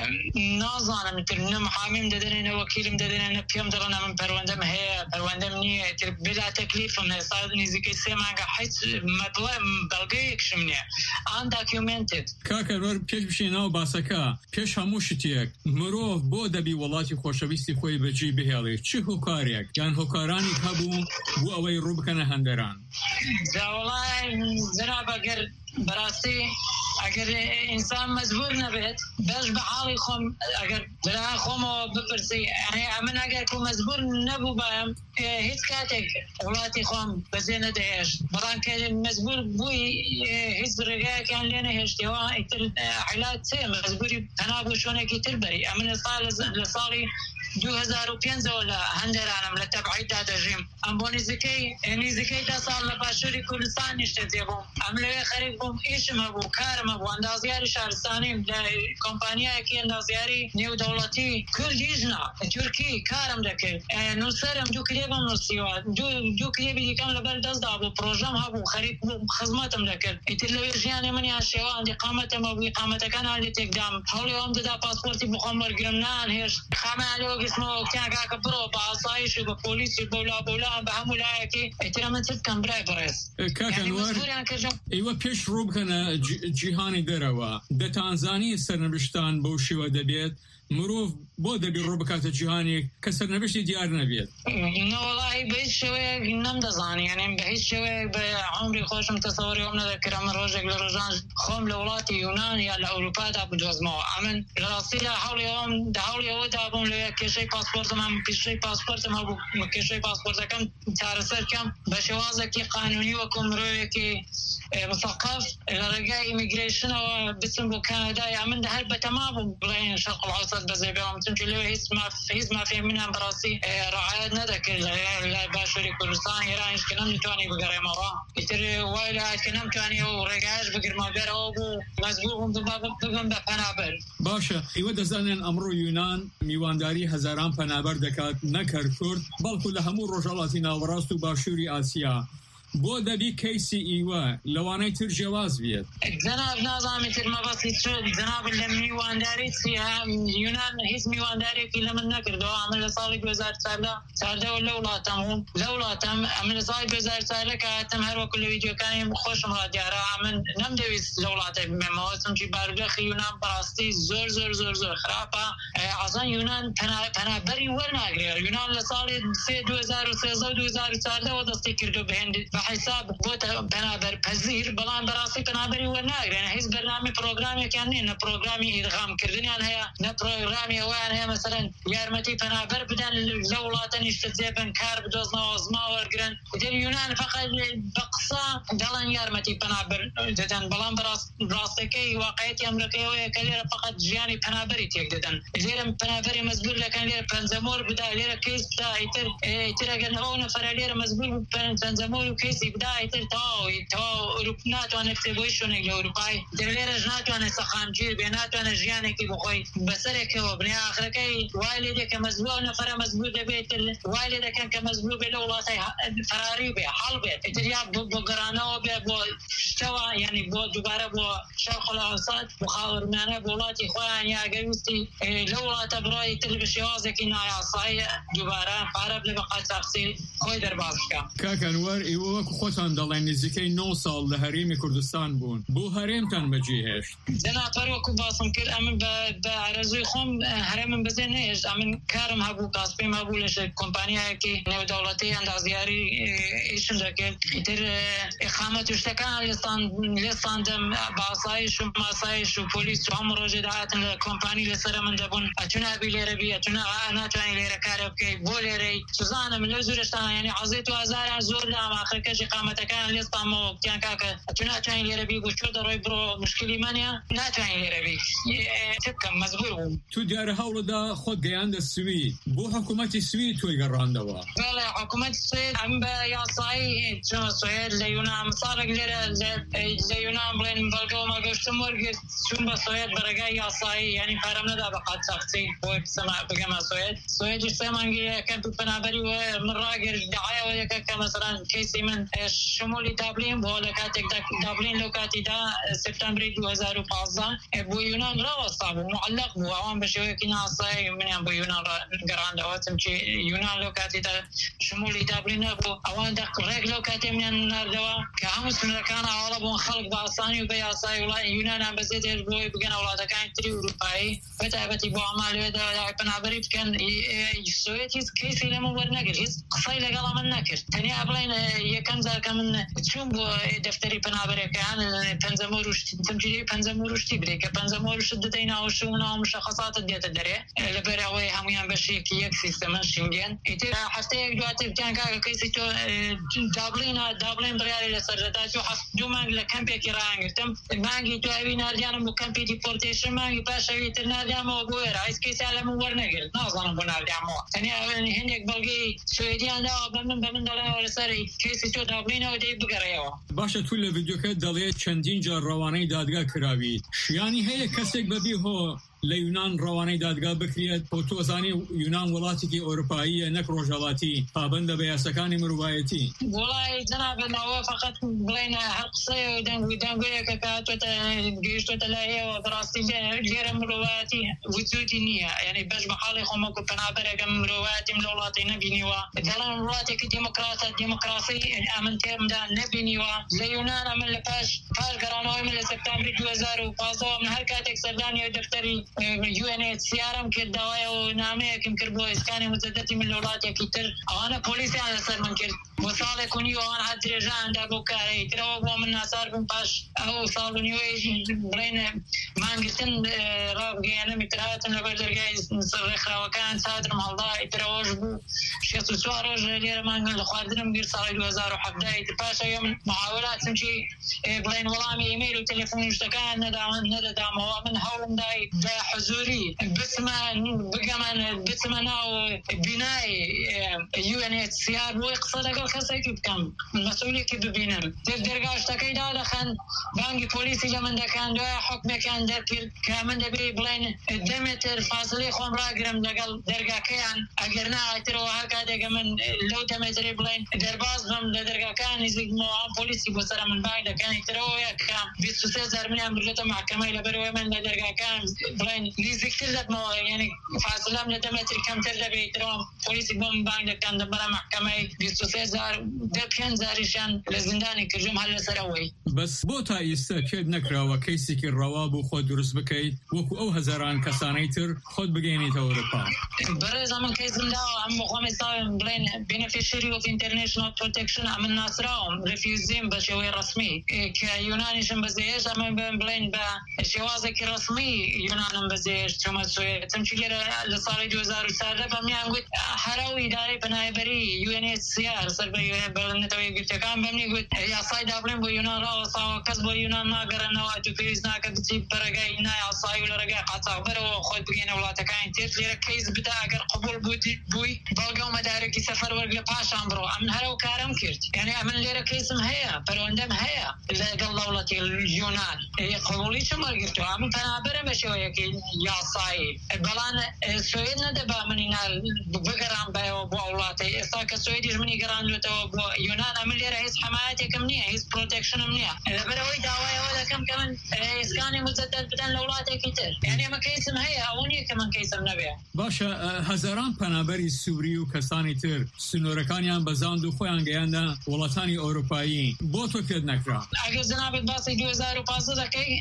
نازانا مثل نمحامي مددنا وكيل مددنا بيوم دلنا من پروندم هي پروندم نية بلا تكليف من صار نزيك سيما حيث مطلب بلغي يكشمني ان documented كاكر پیش بشیناو باسکا پیش هموشتیک مروف بو دبی وڵاتی خۆشەویستی خۆی بەجێ بهێڵێ چه هۆکارێک یان هۆکارانی هەبوو بۆ ئەوەی ڕوو بکەنە هەندەران؟ والله جناب براسي اگر انسان مجبور نبيت باش بحالي خم اگر برا خم ببرسي يعني امن اگر كو مجبور نبو باهم هيت كاتك ولاتي خم بزينه داش بران كان مجبور بوي هيز رجاء كان لنا هشتوا علاج سي مجبوري انا بو شلون كتربري امن صار 2015 ولا هندرانم لتبعيد هذا الرجيم امبوني زكي دا صار لباشوري كردستان يشتزيبهم عملوا خريبهم ايش ما بو كارم ابو اندازياري شهرستاني كومبانيا كي اندازياري نيو دولتي كرديجنا تركي كارم دكر نصرم جو كليبم نصيوا جو كليبي دي كان لبل دزدا ابو بروجرام هابو خريب خدماتم دكر التلفزيون مني هالشيء عندي قامتهم ابو قامته كان عندي تقدام حولي يوم دا باسبورتي بخمر جرمنان هيش خامه اسمه كان برو بعصايش وبوليس بولا بهمولاكي احترامات كان براي بريس كاكنوار ايوه بيش روبكنا جيهاني دروا ده تنزاني سرنبشتان بوشي ودبيت مروف بوده بالربكات الجهاني كسر نبشتي ديار نبيت والله بهيج شوية نم دزاني يعني بهيج شوية بعمري خوش متصور يوم نذكر من روجك لرجان خوم لولاتي يونان يا لأوروبا دا بجوزمو عمن راسيلا حولي يوم دهولي يوم دابون ليا كشي باسبورت ما كشي باسبورت ما كشي باسبورت كم تارسل كم بشوازك قانوني وكم رويكي مثقف لرجاء إيميجريشن وبسم بكندا يعمل ده هل بتمام بلاين شرق الأوسط بزي بيوم تنجلو هيز ما في منها براسي رعاية ندك الباشري كردستان إيران كلام نتواني بقري مرة يتري وايلا كلام تواني ورجاش بقر ما قرأوا مزبوطهم بقم بفنابر باشا إيوة دزانين أمرو يونان ميوانداري هزاران فنابر دكات نكر كرد بل كل همو رجالاتنا وراسو باشوري آسيا بۆ دەبی کەیسی ئیوە لەوانەی تر جیاواز بێت جناب نازانم تر مەبەستی جناب لە میوانداری چیە یونان هیچ میواندارێکی لە من نەکردەوە ئەمە لە ساڵی 2014 لە وڵاتم ئەمە لە ساڵی 2014 کە هاتم هەروەکو لە ڤیدیۆکانی خۆشم ڕادیارە من نەمدەویست لە وڵاتێک بمێمەوە چونکی بارودۆخی یونان بەڕاستی زۆر خراپە ئەزان یونان پەنابەری وەرناگرێت یونان لە ساڵی 2013 و 2014 دەستی کردو بە حساب بوت بنابر پذیر بلان براسي بنابري وناغر يعني هيز برنامج بروجرامي كان نه بروجرامي ادغام كردن يعني هي نه بروجرامي وان هي مثلا يارمتي بنابر بدن لولاتن يشتزبن كار بدوزنا وزما ورغرن دل يونان فقط بقصا دلن يارمتي بنابر ددن بلان براستكي واقعيتي امريكيه كليره فقط جياني بنابري تيقدن ليره بنابري مزبور لكن ليره بنزمور بدا ليره كيس بدا يتر جنون فراليره مزبور بنزمور كيس بدا يتر تو اوروبنات وانا اكتبويشن الاوروباي دليره جنات وانا سخامجير بينات وانا جياني كي بخوي بسرك وبني اخركي والدك مزبور نفر مزبور بيت والدك كان كمزبور بلولاتي فراري به حلبه اترياب بقرانا وبو شتوا يعني بو دوباره بو شرق الاوسط بخاور معنا بولاتي خوان يا جوستي لولات براي تلبشوازك نايا صاي دوباره عرب لبقى تفصيل خوي دربازكا كاكنوار ايوك خوتان دلين نزيكي 9 سال لهريم كردستان بون بو هريمتان مجيهش زنا فروك باسم كر امن بعرزوي خم هرم بزنيش امن كارم هبو قاسم هبو لش كومبانيا كي نو دولتي عند زياري ايش لك تر اقامه اشتكان لسان دم باصايش وماسايش وبوليس عمر جدعات الكومباني لسر من دبون اتنا بيلربي اتنا انا تاني ليره كارب كي بوليري سوزانا من لزورشتان يعني عزيت وازار زور لا اخر كش اقامه كان لسطمو كان كاك اتنا تاني ليربي وشو دروي برو مشكله مانيا لا تاني ليربي تكم مزبور تو ديار هولدا خود جاند السويد بو حكومه السويد تو يقراندوا بلا حكومه السويد ام يا صاي شنو السويد ليونا مصارق ليونا بلين بلغو ما قشتمور شون بسويد برقا يا صاي يعني فارمنا دا بقى تفصيل بو سما بقى ما سويد سمانجي كان بنابري ومراجر دعايه ولا مثلا كيسي من شمولي دابلين ولا كاتك دابلين لو كاتي دا سبتمبر 2015 بو يونان را صاب معلق بو عوام بشوي كنا صاي من بو يونان جراند واتمشي يونان لو كاتي دا شمولي دابلين بو اوان دق ريك لو كاتي من النار دوا كامس من كان على بو خلق باصاني وبيا صاي ولا يونان بزيد بو بقنا ولا كان تري اوروباي فتابتي بو عمال دا بنابري كان سويتيز كيسي لما ورناجريز قصاي لقلا من نكر تاني قبلين يكن ذاك من تشوم بو دفتري بنابري كان بنزموروش تمجيري بنزموروش تبريك بنزموروش دتينا وشونا ومشخصات ديت الدري لبراوي هميان بشي كيك سيستم شنجن ايتي حتى دوات كان كيسي تو دابلين بريالي لسرتا تو دومان لكامبي كيران تم مانجي تو ابي نارديان مو كامبي ديبورتيشن مانجي باشا يتناديا مو بوير عايز كيس على مو ورنقل ناظن بنارديا مو ثاني هندك بلقي سويديان دا بمن دلا ولا سري كيسي تو دابلين او دي بقريوا باشا تو الفيديو كات دليت چندین جار رواني دادگاه کراوی شیانی هي کسک ببی هو ليونان رواني دادگاه بكريت بوتوزاني يونان ولاتي أوروبية نك روجالاتي فابند بياسكاني مروبايتي والله جناب النواب فقط بلينا حقصي ودان قوية كاكاتو جيشتو تلاهي ودراستي غير مروباتي وجودي نية يعني باش بحالي خموكو بنابرة كم مروباتي ملولاتي نبينيوا دلان مروباتي ديمقراطي امن تيرم دا نبينيوا ليونان امن لباش قرانوي من سبتمبر 2015 من هالكاتك سرداني ودفتري UNHCR كدوايا ونامي كم كربو إسكاني مزدتي من الولايات كتير أنا بوليسي على سر من كر وصال كوني وأنا حد رجع دا بوكاري ترى هو من نصار بنباش أو صال نيويج برين ما نقصن راب جانا مترات نبرد جاي نصرخ وكان ساتر مع الله ترى وجبو شيء سوار رجال ما نقول خاردنا مدير صار 2017 تباشا يوم محاولات تمشي برين والله إيميل وتليفون اشتكى ندى من حول داي حضوري بسمنا بناء UNHCR ويقصد قال خسيك بكم المسؤولية كيف بينهم درجة اشتكي دا خان بانجي بوليسي لمن دا كان دا حكم كان دا كمان دا بي بلين دمتر فاصلي خون راقرم لقل درجة كيان اقرنا اعتروا هكذا كمان لو دمتر بلين درباز بم درجة كان يزيق موعام بوليسي بسرا من باين دا كان اعتروا يكام بيستوسي زرمني امرلتا محكمة لبروا من دا درجة كان بلين ليزيك تلت مو يعني فاصلة من دمتر كم تلت بيتروا بوليسي بم باين دا كان دبرا محكمة بيستوسي زار دبيان زارشان لزنداني كرجم هلا سروي بس بوتا يستكد نكرا وكيسي الرواب وخود درس بكيت وكو او هزاران كسانيتر خود بجيني اوروبا برز من كيس دا عم خمس بلين beneficiary of international protection أمن ناصرهم ريفيوزين بشوي رسمي كيوناني شن بزيش أمن بلين بشوازك رسمي يونان بزيش ثم سوي تمشي لصالح 2004 فمن قلت حراوي داري بنايبري UNHCR سربي بلنتوي قلت كان بمني قلت يا صايد أبلين بيونان رأوا صاو كسب يونان ناقر نواتو فيزنا كبتي برجعي ناي عصاي ولا رجع قطع برو خد بينا ولا تكاين تير كيس بدا أجر قبول بوي بلقوا مدارك سفر ورقة باش عمرو أمن هلو كارم كرت يعني أمن ليرة كيسم هيا فروندم هيا اللي قال دولة اليونان قبولي شو ما قلتوا أمن فنابرة بشوية كي يا صاي بلان سويدنا دبا منينا بقران بايو بولاتي إستاك سويدي مني قران لو تو يونان أمن ليرة هيس حمايتي كمنية هيس بروتكشن منية إذا بروي دعوة ولا كم كمان إسكاني مزدد بدن لولاتي كتير يعني ما كيسم هيا أوني كمان كيسم نبيه باشا هزاران پنابری سوری و کسانی تر سنورکانیان بزاند و خویان گیانده ولاتانی اروپایی با تو پید نکرا اگر جنابت باسی 2015 دکی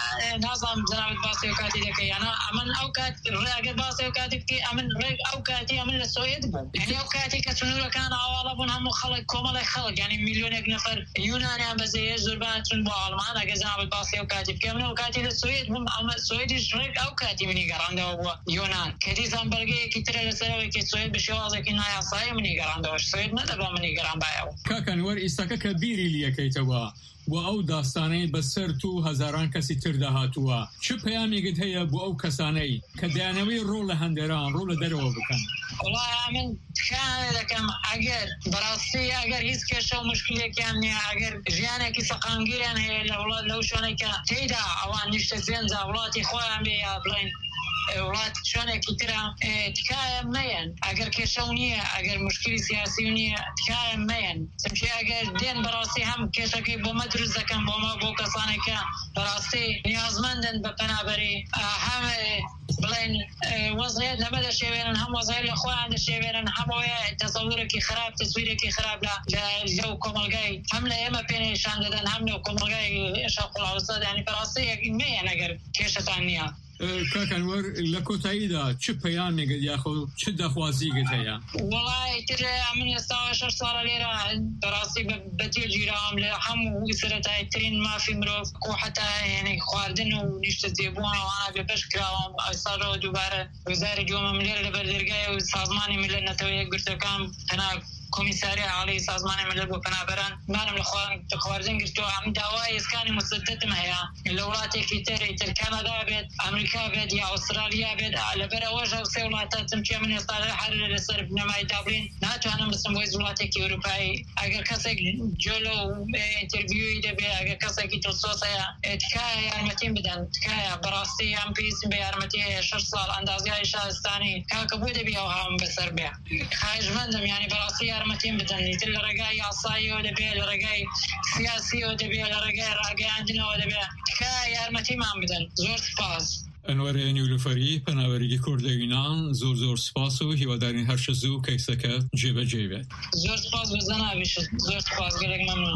نظام جنابت باسی اوکاتی دکی انا امن اوکات اگر باسی اوکاتی دکی امن رگ اوکاتی امن لسوید بو يعني اوکاتی که سنورکان آوالا بون هم خلق کومل خلق يعني مليون نفر يوناني هم بزيج زربان تون با آلمان اگر جنابت باسی اوکاتی دکی امن اوکاتی لسوید هم سویدش رگ اوکاتی منی گرانده و یونان کدی زنبرگی کتر لسروی که سوید بشوازه که نای عصایی منی گرانده و سوید ندبا منی گران باید کاکانوار ایستاکه کبیری لیکیتوا و او داستانه بسر تو هزاران کسی تر دهاتوا چه پیامی گد هیا بو او کسانه که دیانوی رول هندران رول درو بکن والله من كان لكم اگر براسي اگر هیچ کشو مشکلی کمی اگر جیانه کی سقانگیرن لو شونه که تیدا اوان نشته زین زاولاتی خوام بیا بلین ولات شونه كتيرا تكايم مين اگر كشونيه اگر مشكله سياسيه تكايم مين تمشي اگر دين براسي هم كشكي بو مدرسه كان بو ما بو كسانه كان براسي نيازمندن بقنابري هم بلين وضعيات نبدا شيبين هم وضعيات الاخوان عند شيبين هم تصورك خراب تصويرك خراب لا الجو كومالجاي هم لا يما بين شاندن هم لو كومالجاي شاقول على يعني براسي مين اگر كشه ثانيه کاکانوار لکوتایی دا چه پیامی گد یا خو چه دخوازی گد هیا والله ترى من استوى صار ليرة براسي بدي جيرام لهم وسرتها ترين ما في مروف وحتى يعني خواردن ونشتزيبوها وانا بشكرهم صاروا دوباره وزارة جوما ملير لبردرقاية وسازماني ملير نتوي قلت كام انا كوميساري علي سازمان ملل بنابران مانم الاخوان تخوارزين قلتوا عم دواي اسكاني مسدد معها الولايات كتير كندا بيت امريكا بيت يا استراليا بيت على برا وجه وسولات تمشي من يصالح حرر السرب نما دابلين ناتو انا مسلم ولايات اوروباي اگر كسك جولو انترفيو يدبي اگر كسك تصوصيا تكايا المتين بدن تكايا براسي ام بيس بيارمتي 6 صار اندازي شاستاني كاكبود بيوهم بسربيا خايج مندم يعني براسي متين بدني تل رجاي عصاي ولا بيل رجاي سياسي ولا بيل رجاي عندنا ولا بيل كاير متين ما بدن زور سپاس انوار نیلوفری پناهجوی کردستان زور سپاس و هیوادارین هر شزو که سکه جیبه زور سپاس بزنه بیشتر زور سپاس گرگ ممنون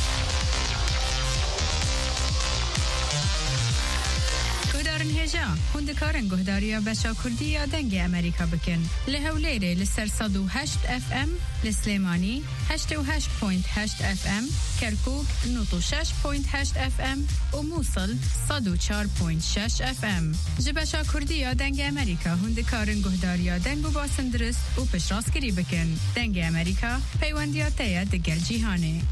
هجا هندکارن گهداریا بچا کردی یا دنگ امریکا بکن لهولیره لسر 108 اف ام لسلیمانی 88.8 اف ام کرکوک 96.8 اف ام و موصل 104.6 اف ام جبچا کردی یا دنگ امریکا هندکارن گهداریا دنگ و باسندرست و پشراسکری بکن دنگ امریکا پیوندیاته دگر جیهانه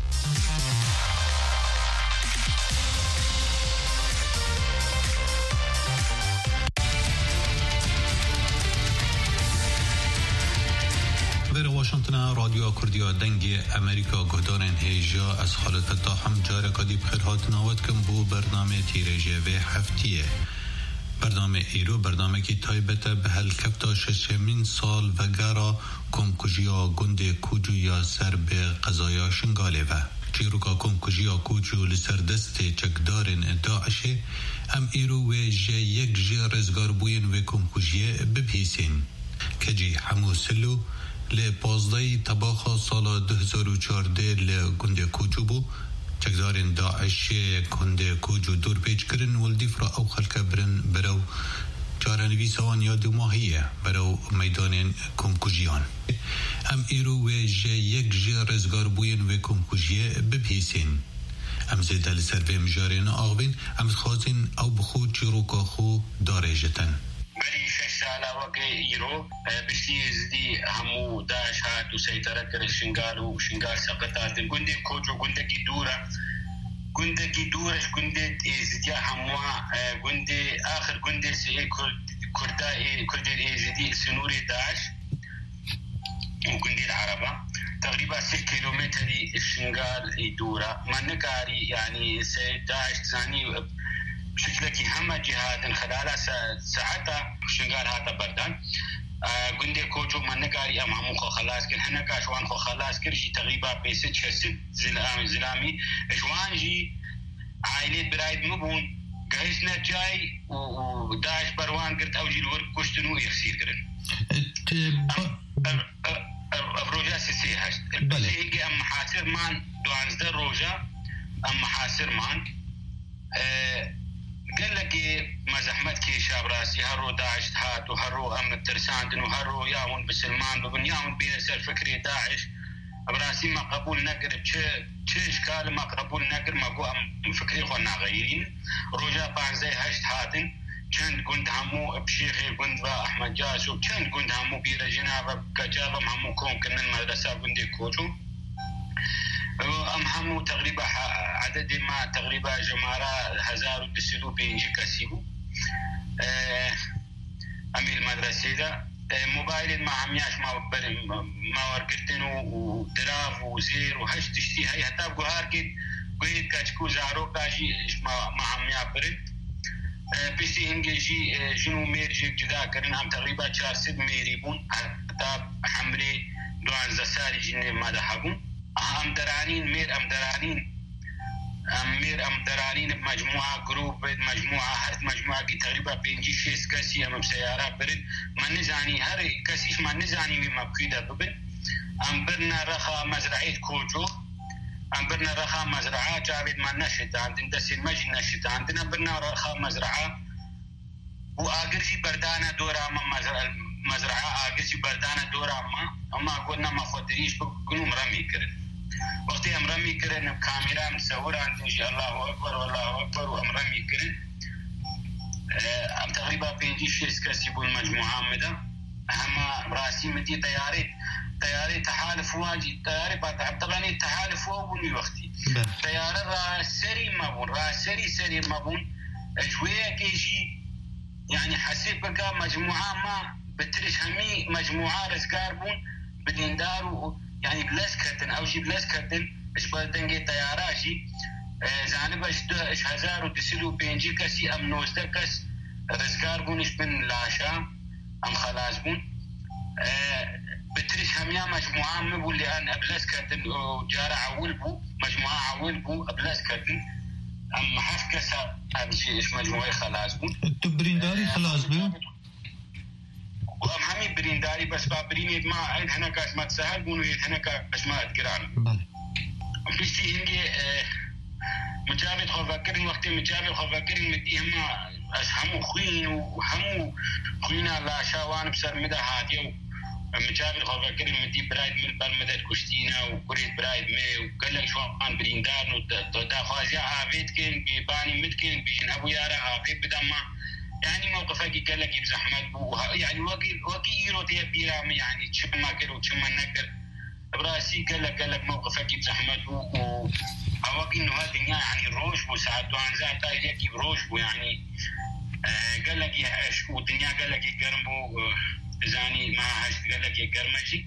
واشنطن رادیو کردیا دنگ امریکا گهدارن هیجا از خالد فتاح هم جاره کدی بخیرهات نواد کن بو برنامه تیرجه و هفتیه برنامه ایرو برنامه کی تایبته به هلکفتا 6 سال و گرا کمکجیا گنده کوجو یا سر به قضایا شنگاله و چیروکا کمکجیا کوجو لسر دست چکدارن داعشه ام ایرو و جه یک جه رزگار بوین و کمکجیه ببهیسین که جی همو سلو ل 15 تباخا سال 2014 ل گنده کوجو بو چکدارن داعش گنده کوجو دور پیچ کرن ولدی فرا او خلک برن برو جارنوی سوان یا 2 ماهیه برو میدان کمکوجیان ام ایرو و جه یک جه رزگار بوین و کمکوشیه ببهیسین. ام زیده لسر به مجارین آغوین ام خوازین او بخو چیروکا خو داره جتن. بلی 6 ساله وقتی ایرو بشتی زدی همو داعش هات و سیطره کرد شنگال و شنگال سقطات گنده کوچو گنده کی دوره گنده کی دورش گنده زدی همو گنده آخر گنده سی کرده زدی سنوری داعش و گنده العربة تقريبا 6 كيلومتر الشنغال دوره ما نقاري يعني داعش ثاني بشكل هم جهات خلال ساعتها شنغال هذا بردان قندي كوچو ما نقاري امامو خلاص كن هنا كاشوان خو خلاص كرجي تقريبا بيست شست زلامي اشوان جي عائلة برايد مبون قايسنا جاي وداعش بروان قرت اوجي الورق كشتنو يخسير قرن الروجا سيسي هشت البسيقي ام حاسر مان دوانزده روجا ام حاسر مان قال لك مزحمت كي شاب راسي هرو داعش هات وهرو ام الترساندن وهرو ياون بسلمان ببن ياون بين سر فكري داعش براسي ما قبول نقر تشيش قال ما قبول نقر ما قو ام فكري خونا غيرين روجا بانزي هشت هاتن كان كنت همو بشيخي كنت احمد جاسو كان كنت همو بير جنابه كجابه همو كون كنا المدرسه كنت كوتو ام همو تقريبا عدد ما تقريبا جمارة 1200 بينجي كسيبو امي المدرسه ده موبايل ما همياش ما ورقتن ودراف وزير وهش تشتي هي حتى بغاركي قيد كاچكو زارو كاجي ما هميا برد بيسي هنجي جنو ميرجي جدا كرن هم تقريبا 400 ميريبون حتى حمري دوان زساري جنة ما دحقون ام درانين مير ام درانين بمجموعة جروب مجموعة هر مجموعة کی تقريبا 5-6 كسي ام بسيارة برد ما نزاني هر كسيش ما نزاني بما بكيدا ببن ام برنا رخا مزرعية كوجو ام برنا رخا مزرعة جابت ما نشد عندنا دس المجد نشد عندنا برنا رخا مزرعة واجرجي بردانة دورا ما مزرعة اجرجي بردانة دورا ما قلنا ما خدريش بقولوا مرمي كرن وقتی امرمی کردن کامیرا مصور عندي ان شاء الله اكبر والله اكبر وامرمی کردن ام تقريبا 5-6 كسي بو المجموعه مده هم راسي مدي طياري تحالف واجي طياري بعد طبعا التحالف هو من وقتي طياره راسري ما بون شويه كيجي يعني حسيت بقى مجموعه ما بترش همي مجموعه رزقار بون بديندار يعني بلاسكتن او شي بلاسكتن اش بدنجي طياراشي زانب اش 1200 كسي ام 19 كس رزقار بون اش بن لاشا ام خلاص بون بتريش هميا مجموعه مبو اللي انا بلاسكتن وجارة عول بو مجموعه عول بو بلاسكتن ام حفكسه ام شي اش مجموعه خلاص بون التبرينداري خلاص بو وام همي برينداري بس بابريني ما عند هنا كاش ما تسهل بونو هنا كاش ما تقران بيشتي هنجي مجابد خفكرين وقت مجابد خفكرين مدي هما همو خوين وهمو خوينا لا شاوان بسر مدى هاتيو مجابد خفكرين مدي برايد من بالمدى كشتينا وكريت برايد مي وقال لك شو عن بريندار دا خوازيا عافيت كين بيباني متكين بين ابو يارا عافيت بدا ما يعني موقفك قال لك بزحمت يعني وقي يروتي بيرام يعني تشما كرو تشما نكر براسي قال لك موقفك بزحمت وقي انه هذه يعني روش وساعد وان ذات يجي روش يعني قال لك شو الدنيا قال لك يقرمو زاني ما هاش قال لك يقرمشي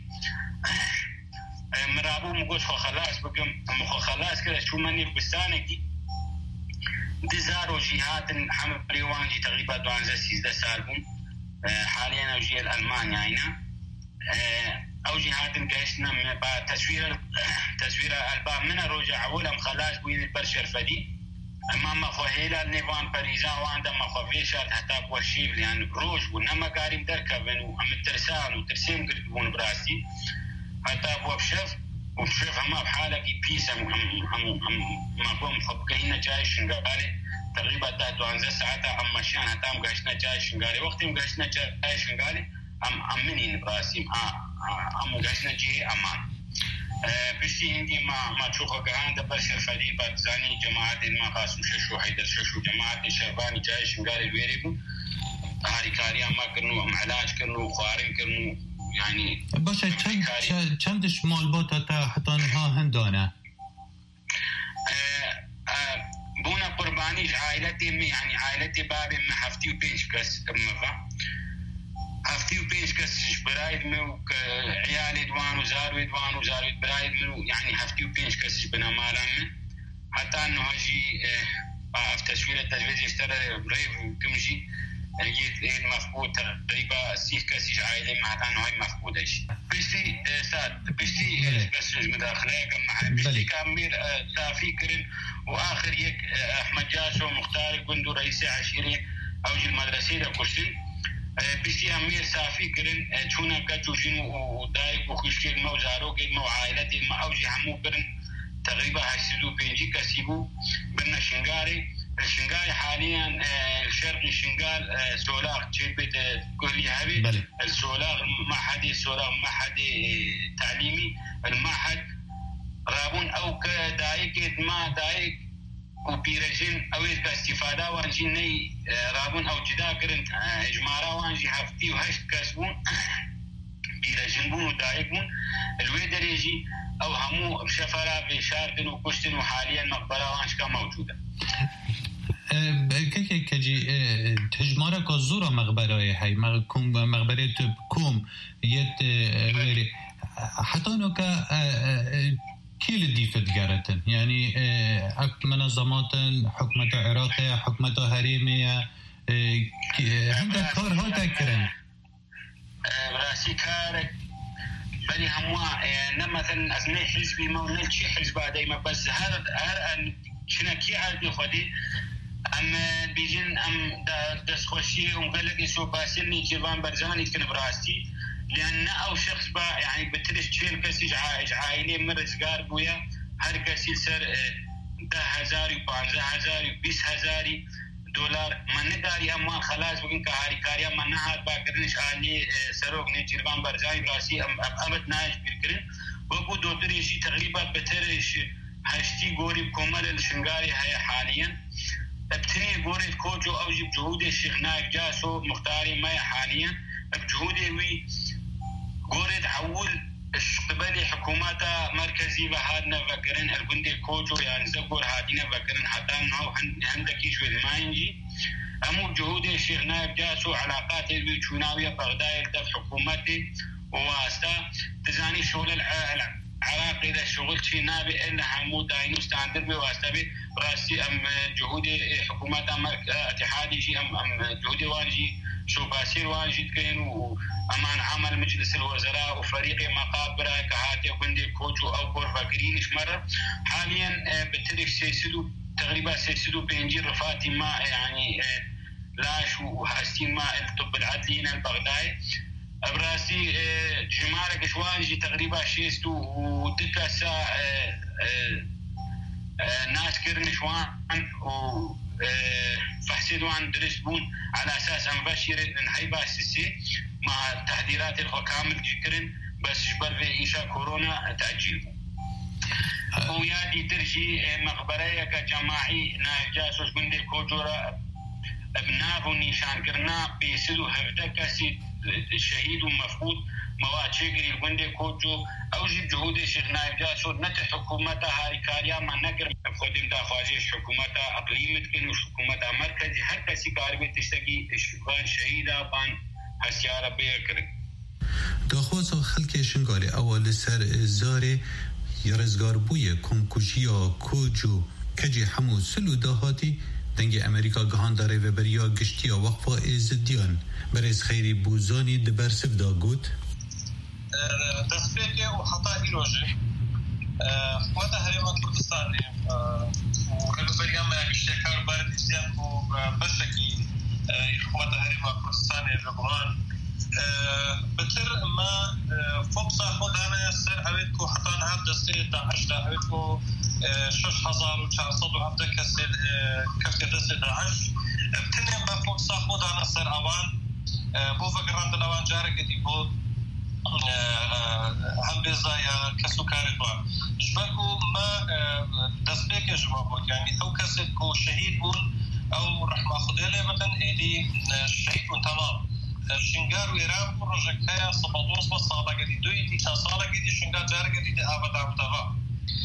مرابو مقوش خلاص بقم خلاص كده شو مني بستانكي دزارو جهات حمل بريوانجي تقريبا 12 سالبون حاليا اوجي الالمانيا هنا او جهات قايشنا بعد تصوير الباب من رجع اولهم خلاص بين البرشر فدي اما خوهيلا نيفان باريزا وعندما خوفيشات حتى بوشيف يعني روج ونما قارم دركبن وام الترسان وترسيم قربون براسي حتى بوشف وشوف هما بحالك بيسا ما قوم خبقهنا جاي شنغالي تقريبا 12 ساعات ام مشان حتى ام قاشنا جاي شنغالي وقت ام قاشنا جاي شنغالي ام منين براسي قشنا جي أمان بشتي هندي ما تشوفه كهان دبر شرفدي باتزاني جماعات ما قاسم ششو حيدر ششو جماعات شرباني جايش قال الويريبو هاري كاريا ما كرنو علاج كرنو خوارم كرنو يعني باشا چندش مالبات حتى ها هندانه بونا قرباني عائلتي يعني عائلتي بابي ما حفتي وبينش كس مفا حفتي وبينش كس برايد مو عيالي دوان وزاروي دوان وزاروي برايد مو يعني حفتي وبينش كس بنا مالا من حتى انه هجي في تسوير التلفزيون اشترى بريف وكمجي لقيت المفقود تقريبا سيف كسيج عائلي معناتها انه هاي مفقودش بشتي ساد بشتي بس مداخله مع بشتي كامير صافي كرن واخر يك احمد جاسو مختار كندو رئيس عشيره اوجي المدرسه لكرسي بشتي امير صافي كرن تشونا كجوجين ودايق وخشكل موزارو كلمه عائلتي ما اوجي همو كرن تقريبا 85 كسيبو برنا شنغاري الشنغال حاليا شرقي شنغال سولاق جيبت كلي هبي السولاق معهد السولاق معهد تعليمي المعهد رابون او كدايك ما دايك وبيرجين او استفاده وانجي رابون او جدا كرنت اجمارا وانجي هفتي وهش كسبون بيرجين بون ودايكون الويدر يجي او همو بشفره بشاردن وكشتن وحاليا مقبره وانشكا موجوده كجي تجمارة كزورة مقبرة هاي مقبرة كوم يت غيري حتى انه كيل دي فتقارة يعني منظمات حكومة عراقية حكومة هريمية عندك كار هاتا كرن راسي كارك بني هموا مثلا أثناء حزبي ما ونلشي حزب دايما بس هذا شنكي عادي خدي أم بيجين أم دس خوشي ومقلق يسوع باسني كيفان برزاني كن براستي لأن أو شخص با يعني بترش تشيل كسي عائلة مرزقار بويا هر كسي سر 10,000 15,000 20,000 دولار من نداري أما خلاص بقين كهاري كاريا من نهار باقرنش آلي سروق نيجيربان برزاني براسي أمت نايش بيركرن وقو دوتري شي تقريبا بترش هشتي غوري بكمال الشنغاري هاي حاليا ابتني غوري كوجو اوجي بجهود الشيخ نايف جاسو مختاري ماي حاليا بجهودي وي غوري تعول قبلي حكوماتا مركزي وهادنا فكرن الجندي كوجو يعني زغور هادينا فكرن حتى انه عندك شوي ما ينجي امو جهود الشيخ نايف جاسو علاقات البيتشوناويه بغداد دف حكومتي وواسطه تزاني شغل عراقي إذا شغل شيء نابي إلا حمود داينو ستاندر بواسطة براسي أم جهود حكومات اتحادي جي أم جهود وانجي شو باسير وانجي تكين وأمان عمل مجلس الوزراء وفريق مقابرة كهاتي وكندي كوجو أو كور فاكرينش مرة حاليا بتريف سيسدو تقريبا سيسدو بينجي رفاتي ما يعني لاش وهاستين ما الطب العدلين البغدادي براسي جمارك شوانجي تقريبا شيستو ودكا سا ناس كرن شوان و فحسيدوا عن درسبون على اساس انبشر نحيبا السيسي مع تحذيرات الحكام جكرن بس جبر في إيشا كورونا تأجيل ويادي ترجي مقبرية كجماعي ناجاسوس بندي كوجورا ابنابو نيشان كرنا بيسدو هفتا كسي الشهيد ومفقود مواد شجري الجندي كوجو أوجب جهود الشيخ نايف جاسو نت حكومتها هاريكاريا ما نقر خدم داخواجيش حكومتها أقليمت كن وحكومتها مركزي هر كسي كاربي تشتكي اشتغال شهيدا بان هسيارة بيكرك داخواز خلق شنگاري أول سر زاري يرزگار بوية كومكوشيا كوجو كجي حمو سلو داهاتي دنگ امریکا گهان داره و بریا گشتیا وقفا ازدیان برز خیری بوزانی دبر سفدا گوت دستفیقی و حتا ایروژه خواهد هریما کردستانی و کلو بریا ما گشتیکار بارد ازدیان و بسکی خواهد هریما کردستانی ربغان بتر ما فوقسا خودانه سر اوید که حتا نهاب دستی داعش دا اوید که 6,400 كسر كفتي دست داعش بتنين بفوق صاحبود على سر اوان بو فقران دلوان جارك دي بو هم بزايا كسكارتوا جبكو ما دسبك جواب يعني أو كسكو شهيد بون أو رحمة خديله مثلا إلي شهيد تمام شنگار ويران بروجكتها صبادوس بصالة جديد دويتي صالة جديد شنگار جار جديد أبدا متغا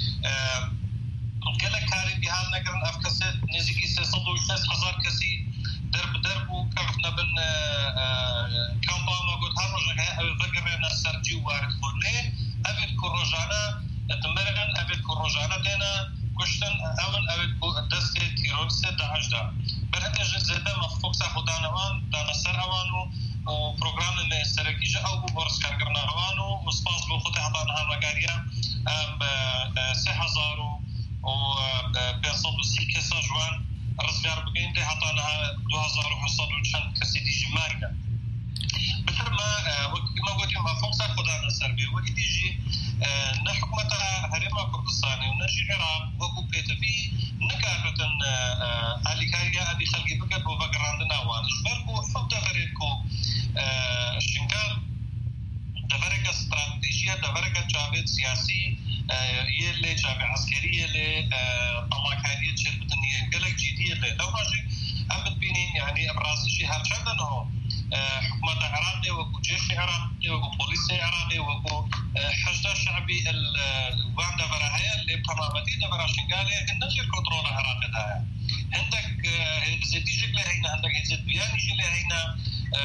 كلا كاري بهال نقرن أفكسد نزيكي 300,000 كسي درب وكرفنا بن كامبا ما قلت هالرجعها فقرنا سرجي وارد خليه أبد كروجانا تمرن أبد كروجانا دينا كشتن أبد دست تيرورس داعش دا برهت جزء مفوق سخدانوان دانا سروانو وبرنامج الاستراتيجي أو بورس كارجرنا روانو وسباس بخطة حضانها مجاريا 6,000 و 560 كسا جوان رزقار بقين دي حطانها 2,800 كسي دي جمارنا مثل ما قلت ما فوقسا خدانا سربي وقت يجي نحكمتها هرما كردستاني ونجي العراق وكو بيتفي نكارتن اليكاريا ابي خلقي بقى بوغراندنا وانش بركو حب دفريكو شنكال دفريكا استراتيجية دفريكا جابت سياسي يلي جابت عسكري يلي طماكارية شربتنية قلق جديد يلي لو راجي أمد بينين يعني براسيشي هالشادنه حكومة العراقي وكو جيش العراقي وكو بوليس العراقي وكو حشد شعبي الوان دفرها اللي بطمامتي دفرها شنقالي النجر كنترول العراقي دايا عندك زيتيجك لهينا عندك زيت بيانيجي لهينا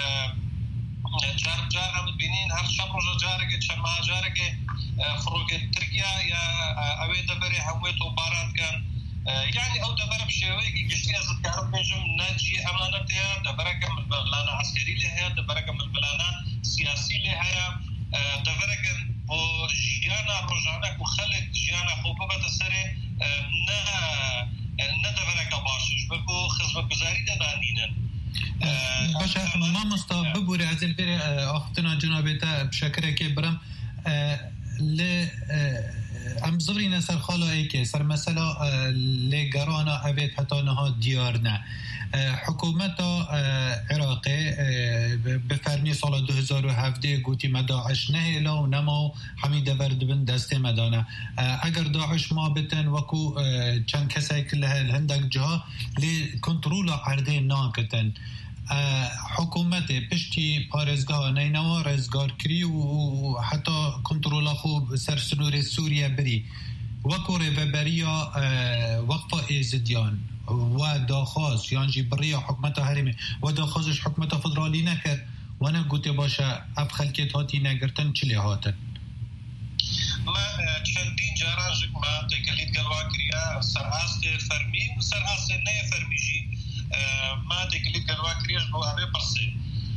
جار أمد بينين هر شمرو جارك شمها جارك فروق تركيا يا أوي دفري حويت وبارات كان يعني أو دبرك شوي قشتي أزد كهرب نجم ناجي أمانتها دبرك من بلانا عسكري لها دبرك من بلانا سياسي لها دبرك وجيانا رجعنا وخلق جيانا خوبة تسري نا دبرك باشش بكو خزمة گزاري دانينا باشا ما مستوى ببوري عزيز بيري أختنا جنابتا بشكرك برم ام زورين سر خالا ایک سر مثلا لگرانا اوید حتی نها دیارنه حکومت عراقی بفرمی سال 2017 گوتی ما داعش نهیلا و نما همین دورد بن دست مدانه اگر داعش ما بتن وکو چند کسی که هندک جا لی کنترول عرضه ناکتن حکومت پشتی پارزگاه نینوا رزگار کری و حتی کنترول خوب سر سنور سوریه بری وکو ریوبریا وقفا ایزدیان و داخواست یعنی بریا حکومت حرمی و داخواستش حکومت فدرالی نکرد و نگوته باشه اف خلکت هاتی نگرتن چلی هاتن ما چندین جارانجک ما تکلیت گلوا کریا سرهاست فرمی و سرهاست نه فرمیجی ما تكليف الواكريش بو أبي برسي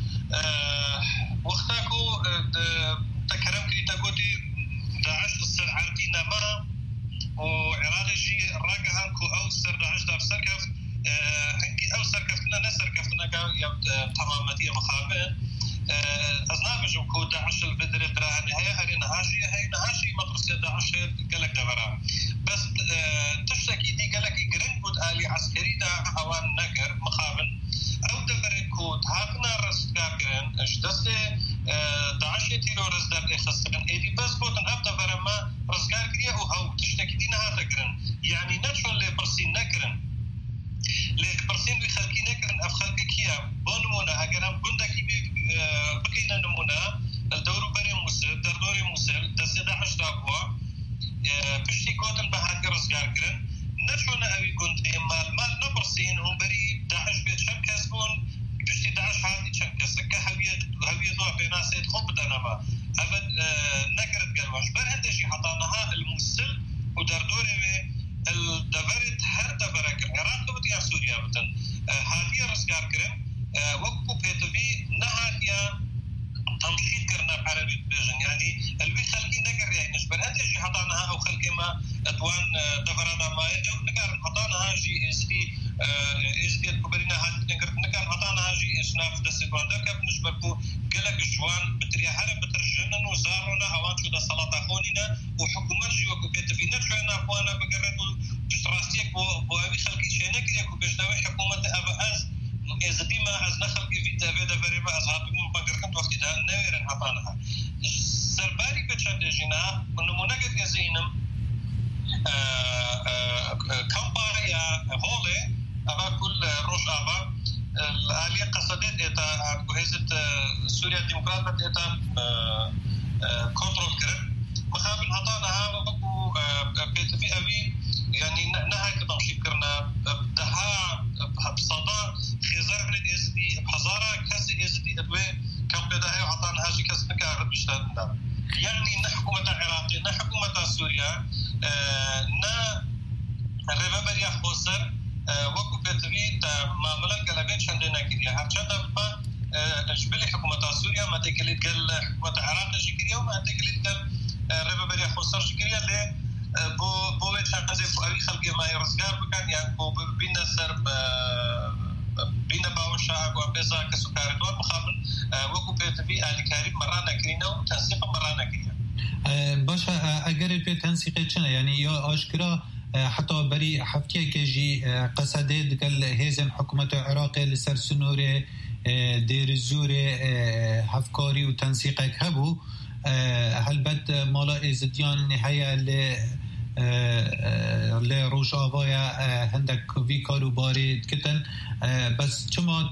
وقتاكو تكرم كري تقولي داعش السر عردينا ما وعراقي جي راقها كو أو سر داعش دار سركف هنكي أو سركفتنا نسركفتنا تمامتية مخابئ أزنابج وكو داعش البدر دراها نهاية هري نهاشي مدرسة داعش قلق دفرا بس تشتكي دي قلق إقرن بود آلي عسكري دا أوان نقر مخابن أو دفرين كود هاتنا رسكار قرن اشتست داعش تيرورز دار إخصرن إيدي بس بودن أب دفرا ما رسكار قريا أو تشتكي دي نهاتا قرن يعني نتشون لي برسين نقرن ليك برسين بي خلقي نقرن أف خلقي كيا بونمونا أقرام بندكي بقينا نمونا الدور بري موسل دردوري موسل دست داعش دابوا بشتي قوتن بهاك رزقار قرن نتشونا أوي قندي مال نبرسين هم بري داعش بيت شم كسبون بشتي داعش هادي شم كسك هوية دوا بينا سيد خوب دانما أبد نكرت قلواش بر هندشي حطانها الموسل ودردوري الدفرت هر دفرك العراق بتيا سوريا بتن هادي رزقار قرن وقفو بيتوي نهاية تمشيد كرنا بعربي بيجن يعني الوي خلقي نقر يعني نشبر هندشي حطانها أو خلقي ما أدوان دفرانا ما نقر حطانها جي إزدي الكبرينا هاد نقر حطانها جي إسناف دستوان دركب نشبركو قلق جوان بتريا حرب بترجنن وزارونا أوان شو دا صلاة خونينا وحكومات جي وكو بيتوي نتشونا بوانا بقردو بشتراستيك بو أوي خلقي شينك يكو بيشتاوي حكومة أبا أز إذا ديما از نخل في فيدا فريما از هاتم بقركم وقت ده نويرن حطانها سرباری بچنده جنا ونمونه قد يزينم كمباريا هولي أبا كل روش أبا الآلية قصدت إتا جهزة سوريا الديمقراط إتا كنترول كرن مخابل هطانها وكو بيتفي أبي يعني نهاية كده مشكرنا بدها بصدا خزار من الإزدي بحزارة كسي إزدي أدوي كم بدها وعطان هاجي كسي نكارد بشتادنا يعني نحكومة العراقي نحكومة سوريا نا ريفابريا خوصر وكو بيتوي معاملة قلبين شندنا كريا هرچند ما جبلي حكومة سوريا ما تكليت قل حكومة العراق جكريا وما تكليت قل ريفابريا خوصر جكريا اللي بو چند زي فوقي خلقي ما يرزقار بكان يعني بو بينا سر بينا باوشا وبيزا كسكاردوار مخابل وكو بيتوي آلي كاريب مرانا كرينا وتنسيق مرانا كريا باشا اگر به تنسیق چنه یعنی یا آشکرا حتی بری هفته که جی قصده قال هیزن حکومت عراق لسر سنور دیر زور هفکاری و تنسیق هبو هل بد مالا ازدیان نهایه ل روش آوایا هندک وی کارو بارید کتن بس چما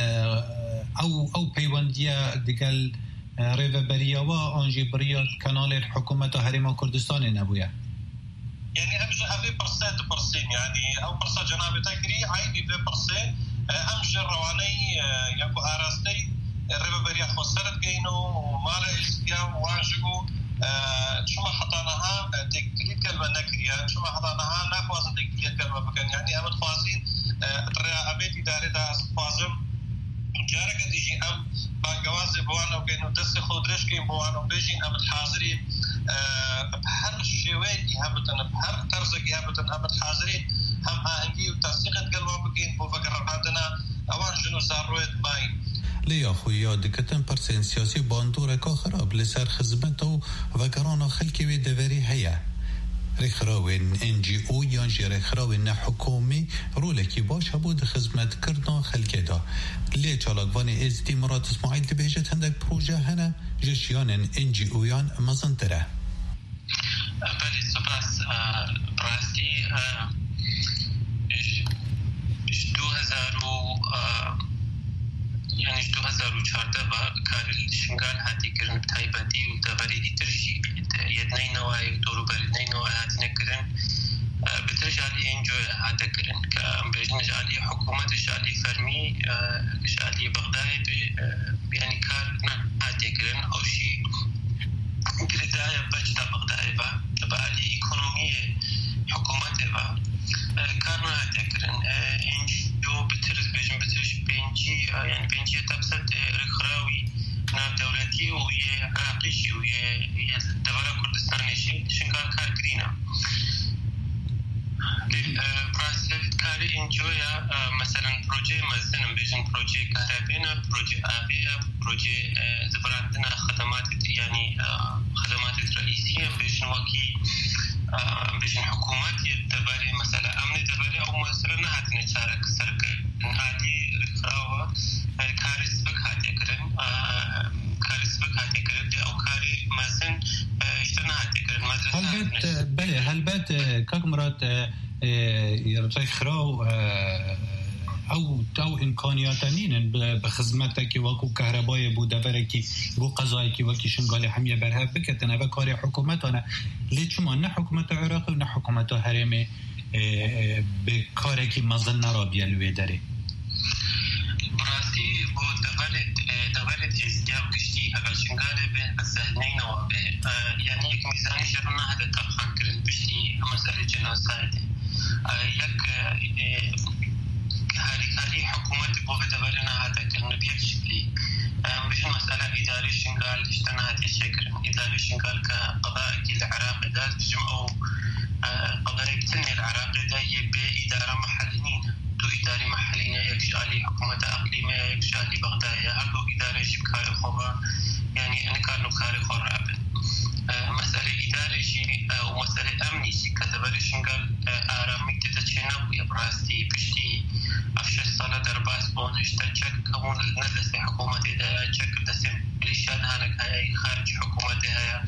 او پیوندیا دیگل ریوبریا و آنجی بریا کانال حکومت هرم کردستان نبوده يعني أمجد أبي برسين يعني أو برسا جناب تكري عيني في برسين أمجد رواني يكو أراستي الربابريا خسرت جينو ومالا إسكيا وواجهو شما حطانها تكليت كلمة نكريا شما حطانها ناخوازن تكليت كلمة بكن يعني أمد خوازين الرئا أبيتي داري دا أسفوازم جارك ديجي أم بانقوازي بوانا وكينو دست خودرش كين بوانا وبيجين أمد حاضرين بهر شوية هبتن بهر طرزك هبتن أمد حاضرين هم آهنگي وتنسيقت قلبا بكين بوفكر عندنا أوان جنو زارويت ماي لیا خویا دکتن پرسین سیاسی باندور که خراب لسر خدمت و وگران خلکی و دوری هیا رخراوین NGO یانجی رخراوین حکومی رولکی باش بود خدمت کردن خلکی دا لی چالاگوان ازدی مراد اسماعیل دبیجت هندک پروژه هنه جشیان NGO یان مزندره بله سپاس براستی 2014 با کاری شنگال هاتی کردن تایباتی و داوری دیترشی یدنی نوعی دوروبری نوعی هاتی نکردن بترش علی انجوی هاتی کردن که بیشتر علی حکومت علی فرمی علی بغداد یعنی کار هاتی کردن اوشی گردای بچه بغداد با علی اکونومی حکومت با کار هاتی کردن انجو بترش بنجي يعني بنجي تبسط رخراوي نام دولتي وهي عراقيشي وهي دولة كردستاني شنقال كار كرينا براسلت كاري انجويا مثلا بروجي مزنم بيجن بروجي كهربينا بروجي آبيا بروجي زبراندنا خدمات يعني خدمات رئيسية بيجن وكي بيجن حكومات يدباري مثلا أمن دباري أو مثلا نهاتنا شارك سرك نهاتي رخراوة كاريسبك هاتي كرن كاريسبك هاتي كرن أو كاري مازن اشتنا هاتي كرن هل بله هل بات كاكمرات رخراو او امکانیاتنین بخدمتك وكو كهرباء بو دورکی بو قضایی کی وکی شنگال همیه برهف بکتن و کار حکومتانه لیچما نه حکومت عراق و نه حکومت حرمه به کاری که مزن نرا بیالوی داره براستی بو دولت جزیه و کشتی اگر شنگاله به سهنین و به یعنی یک میزانی شرنا هده تبخان کرن بشتی مسئله جناسایده یک هذه حكومة بوفد دبرنا هذا كنا بيشكلي مش مسألة إداري شنقال اشتنا هذا الشكل إداري شنقال كقضاء العراق ده تجمعوا قضايا بتني العراق ده يبي إدارة محليين تو إداري محليين يكشالي حكومة أقليمية يكشالي بغداد هلو إدارة شبكة خبا يعني أنا كانوا كاري خرابة مسألة إدارة شيء ومسألة أمني شيء كتبري شنقال آرامي تتشنب ويبراستي بشتي أفشل صلاة درباس بون اشتاك كمون ندس حكومة إذا شك دسم ليشان هانك هاي خارج حكومة هاي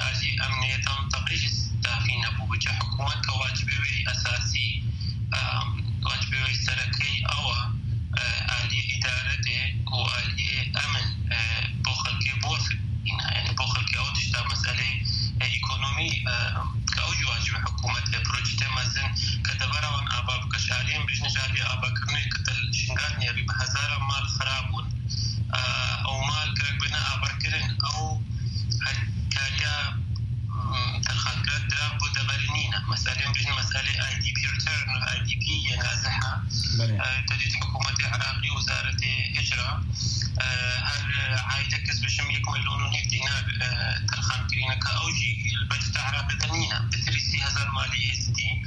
كأجي أمنية منطقية دافين أبو بجا حكومة كواجبي أساسي واجبي سركي أو آلية إدارة وآلية أمن بوخلكي بوفق يعني بوخلكي أو تشتا مسألة إيكونومي كأوجي واجب حكومة بروجيتي مازن كدبرا وان آبا بكشالين بجنجالي آبا كرنوي كتل شنغال نيابي بهزارة مال خرابون أو مال كرك بنا آبا كرن أو كاليا تلخانكرات دراب ودبرنينا مسألة بجن مسألة IDP return IDP ينازحها تجد حكومة العراقي وزارة هجرة هل عايدة كسب شم يكملون هيك دينار تلخان كرينا كأوجي البجت عراقي تنينا بتريسي هزار مالي SD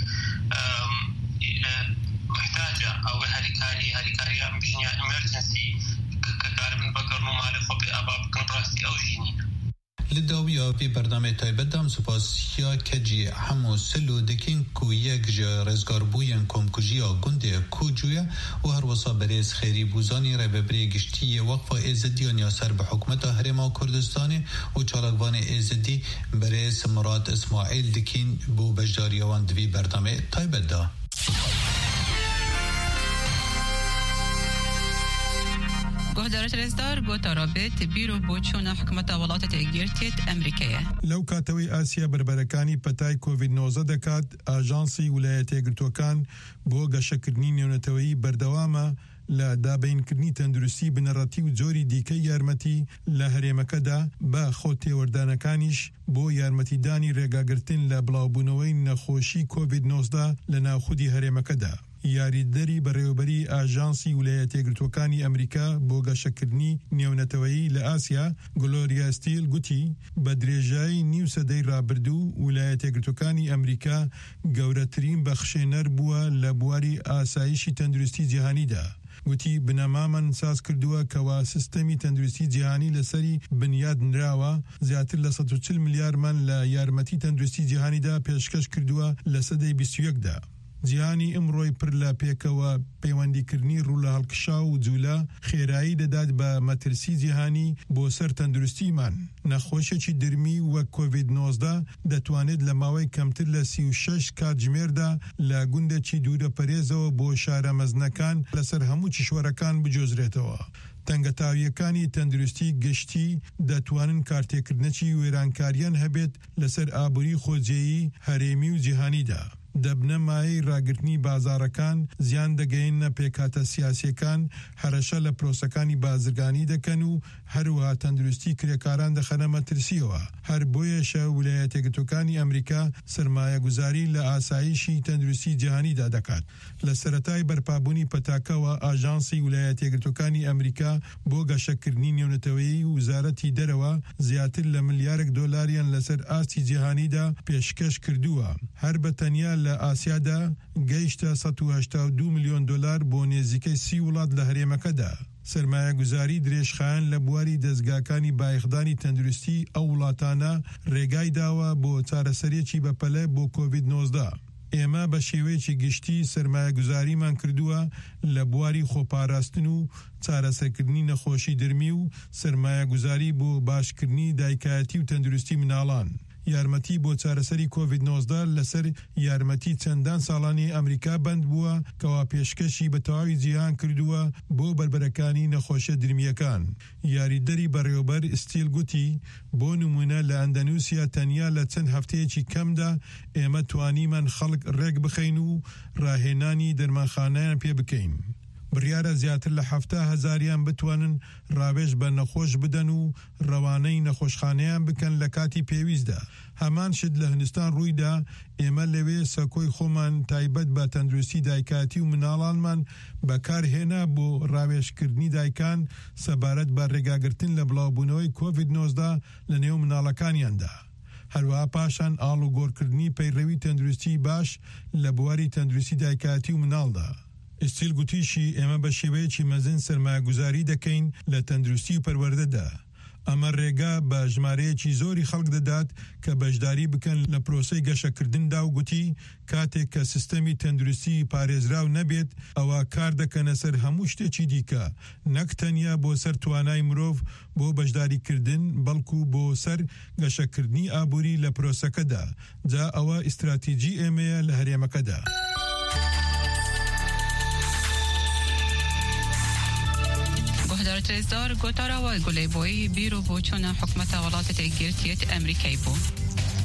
محتاجة أو هالكاري أم بجنيا emergency كقارب بقرنو مالي خبي أباب كنتراسي أوجينينا لداویا پی برنامه تایبت دام سپاسیا کجی همو سلو دکین کو یک جا رزگار بوین کمکجیا گنده کوجویا و هر وصا بریز خیری بوزانی را ببری گشتی وقفا ایزدیان یا سر به حکمت هرما کردستانی و چالکوان ایزدی بریز مراد اسماعیل دکین بو بجداریوان دوی برنامه تایبت دا گهدارت رزدار گوتا رابط بیرو بوچونا حکمت ولات تأگیرتیت امریکیه لو کاتوی آسیا بربرکانی پتای کووید 19 دکات آژانسی ولایت گرتوکان بو گشکرنی نیونتوی بردوامه لا دابینکردنی تەندروستی بنەڕەتی و جۆری دیکەی یارمەتی لە هەرێمەکەدا بە خۆتێوەردانەکانیش بۆ یارمەتیدانی ڕێگاگرتن لە بڵاوبوونەوەی نەخۆشی کۆڤید 19 لە ناوخودی هەرێمەکەدا. یاریدەری بەڕێوەبەری ئاژانسی ویلایەتە یەکگرتووەکانی ئەمریکا بۆ گەشەکردنی نێونەتەوەیی لە ئاسیا گلۆریا ستیل گوتی بە درێژایی نیو سەدەی ڕابردوو ویلایەتە یەکگرتووەکانی ئەمریکا گەورەترین بەخشێنەر بووە لە بواری ئاسایشی تەندروستی جیهانیدا. گوتی بنەمامان ساز کردووە کەوا سیستەمی تەندروستی جیهانی لەسەری بنیاد نراوە زیاتر لە 140 میلیاردمان لە یارمەتی تەندروستی جیهانیدا پێشکەش کردووە لە سەدەی 21دا. جیهانی ئەمڕۆی پڕ لە پێکەوە پەیوەندیکردنی ڕوو لە هەڵکشا و جوولە خێرایی دەدات بە مەترسی جیهانی بۆ سەر تەندروستیمان. نەخۆشێکی درمی وەک کۆڤید 19 دەتوانێت لە ماوەی کەمتر لە 36 کاتژمێردا لە گوندێکی دوورە پەرێزەوە بۆ شارە مەزنەکان لەسەر هەموو کیشوەرەکان بجۆزرێتەوە. تەنگەتاویەکانی تەندروستی گشتی دەتوانن کارتێکردنەکی وێرانکاریان هەبێت لەسەر ئابووری خۆجێیی هەرێمی و جیهانیدا. دەبنە مایەی ڕاگرتنی بازارەکان زیان دەگەینە پێکاتە سیاسیەکان هەرەشە لە پرۆسەکانی بازرگانی دەکەن و هەروەها تەندروستی کرێکاران دەخەنە مەترسیەوە. هەر بۆیەشە ویلایەتە یەکگرتووەکانی ئەمریکا سرمایە گوزاری لە ئاسایشی تەندروستی جیهانیدا دەکات. لە سەرەتای بەرپابوونی پەتاکەوە ئاژانسی ویلایەتە یەکگرتووەکانی ئەمریکا بۆ گەشەکردنی نێونەتەوەیی وزارەتی دەرەوە زیاتر لە ملیارێک دۆلاریان لەسەر ئاستی جیهانیدا پێشکەش کردووە. هەر بە تەنیا لە ئاسیادا گەیشتە 182 میلیۆن دلار بۆ نێزیکەی 30 وڵات لە هەرێمەکەدا. سرمایە گوزاری درێژخایەن لە بواری دەستگاکانی بایەخدانی تەندروستی ئەو وڵاتانە ڕێگای داوە بۆ چارەسەرێکی بەپەلە بۆ کۆڤید 19. ئێمە بە شێوەیەکی گشتی سرمایە گوزاریمان کردووە لە بواری خۆپاراستن و چارەسەرکردنی نەخۆشی درمی و سرمایە گوزاری بۆ باشکردنی دایکایەتی و تەندروستی مناڵان. یارمەتی بۆ چارەسەری کۆڤید 19 لەسەر یارمەتی چەندان ساڵانی ئەمریکا بند بووە کەوا پێشکەشی بە تەواوی جیهان کردووە بۆ بربەرەکانی نەخۆشە درمیەکان. یاریدەری بەڕێوەبەر ستیل گوتی بۆ نمونە لە ئەندەنوسیا تەنیا لە چەند هەفتەیەکی کەمدا ئێمە توانیمان خەڵک ڕێک بخەین و ڕاهێنانی دەرمانخانەیان پێ بکەین. بڕیارە زیاتر لە 7,000 بتوانن ڕاوێژ بە نەخۆش بدەن و ڕەوانەی نەخۆشخانەیان بکەن لە کاتی پێویستدا. هەمان شت لە هندستان ڕوویدا. ئێمە لەوێ سەکۆی خۆمان تایبەت بە تەندروستی دایکاتی و مناڵانمان بەکارهێنا بۆ ڕاوێژکردنی دایکان سەبارەت بە ڕێگاگرتن لە بڵاوبوونەوەی کۆڤید 19 لە نێو مناڵەکانیاندا. هەروەها پاشان ئاڵ و گۆڕکردنی پەیڕەوی تەندروستی باش لە بواری تەندروستی دایکاتی و مناڵدا. استیل گوتیشی ئێمە بە شێوەیەکی مەزن سەرمایە گوزاری دەکەین لە تەندروستی و پەروەردەدا. ئەمە ڕێگا بە ژمارەیەکی زۆری خەڵک دەدات کە بەشداری بکەن لە پرۆسەی گەشەکردندا و گوتی کاتێک کە سیستەمی تەندروستی پارێزراو نەبێت ئەوە کار دەکەنە سەر هەموو شتێکی دیکە نەک تەنیا بۆ سەر توانای مرۆڤ بۆ بەشداریکردن بەڵکو بۆ سەر گەشەکردنی ئابووری لە پرۆسەکەدا جا ئەوە ئیستراتیجی ئێمەیە لە هەرێمەکەدا. گۆهدارترێزدار گۆتاراوە گولەیبۆیی بیر و بۆ چۆنە حکومەتە وڵاتە تێگیرتیەت ئەمریکای بوو.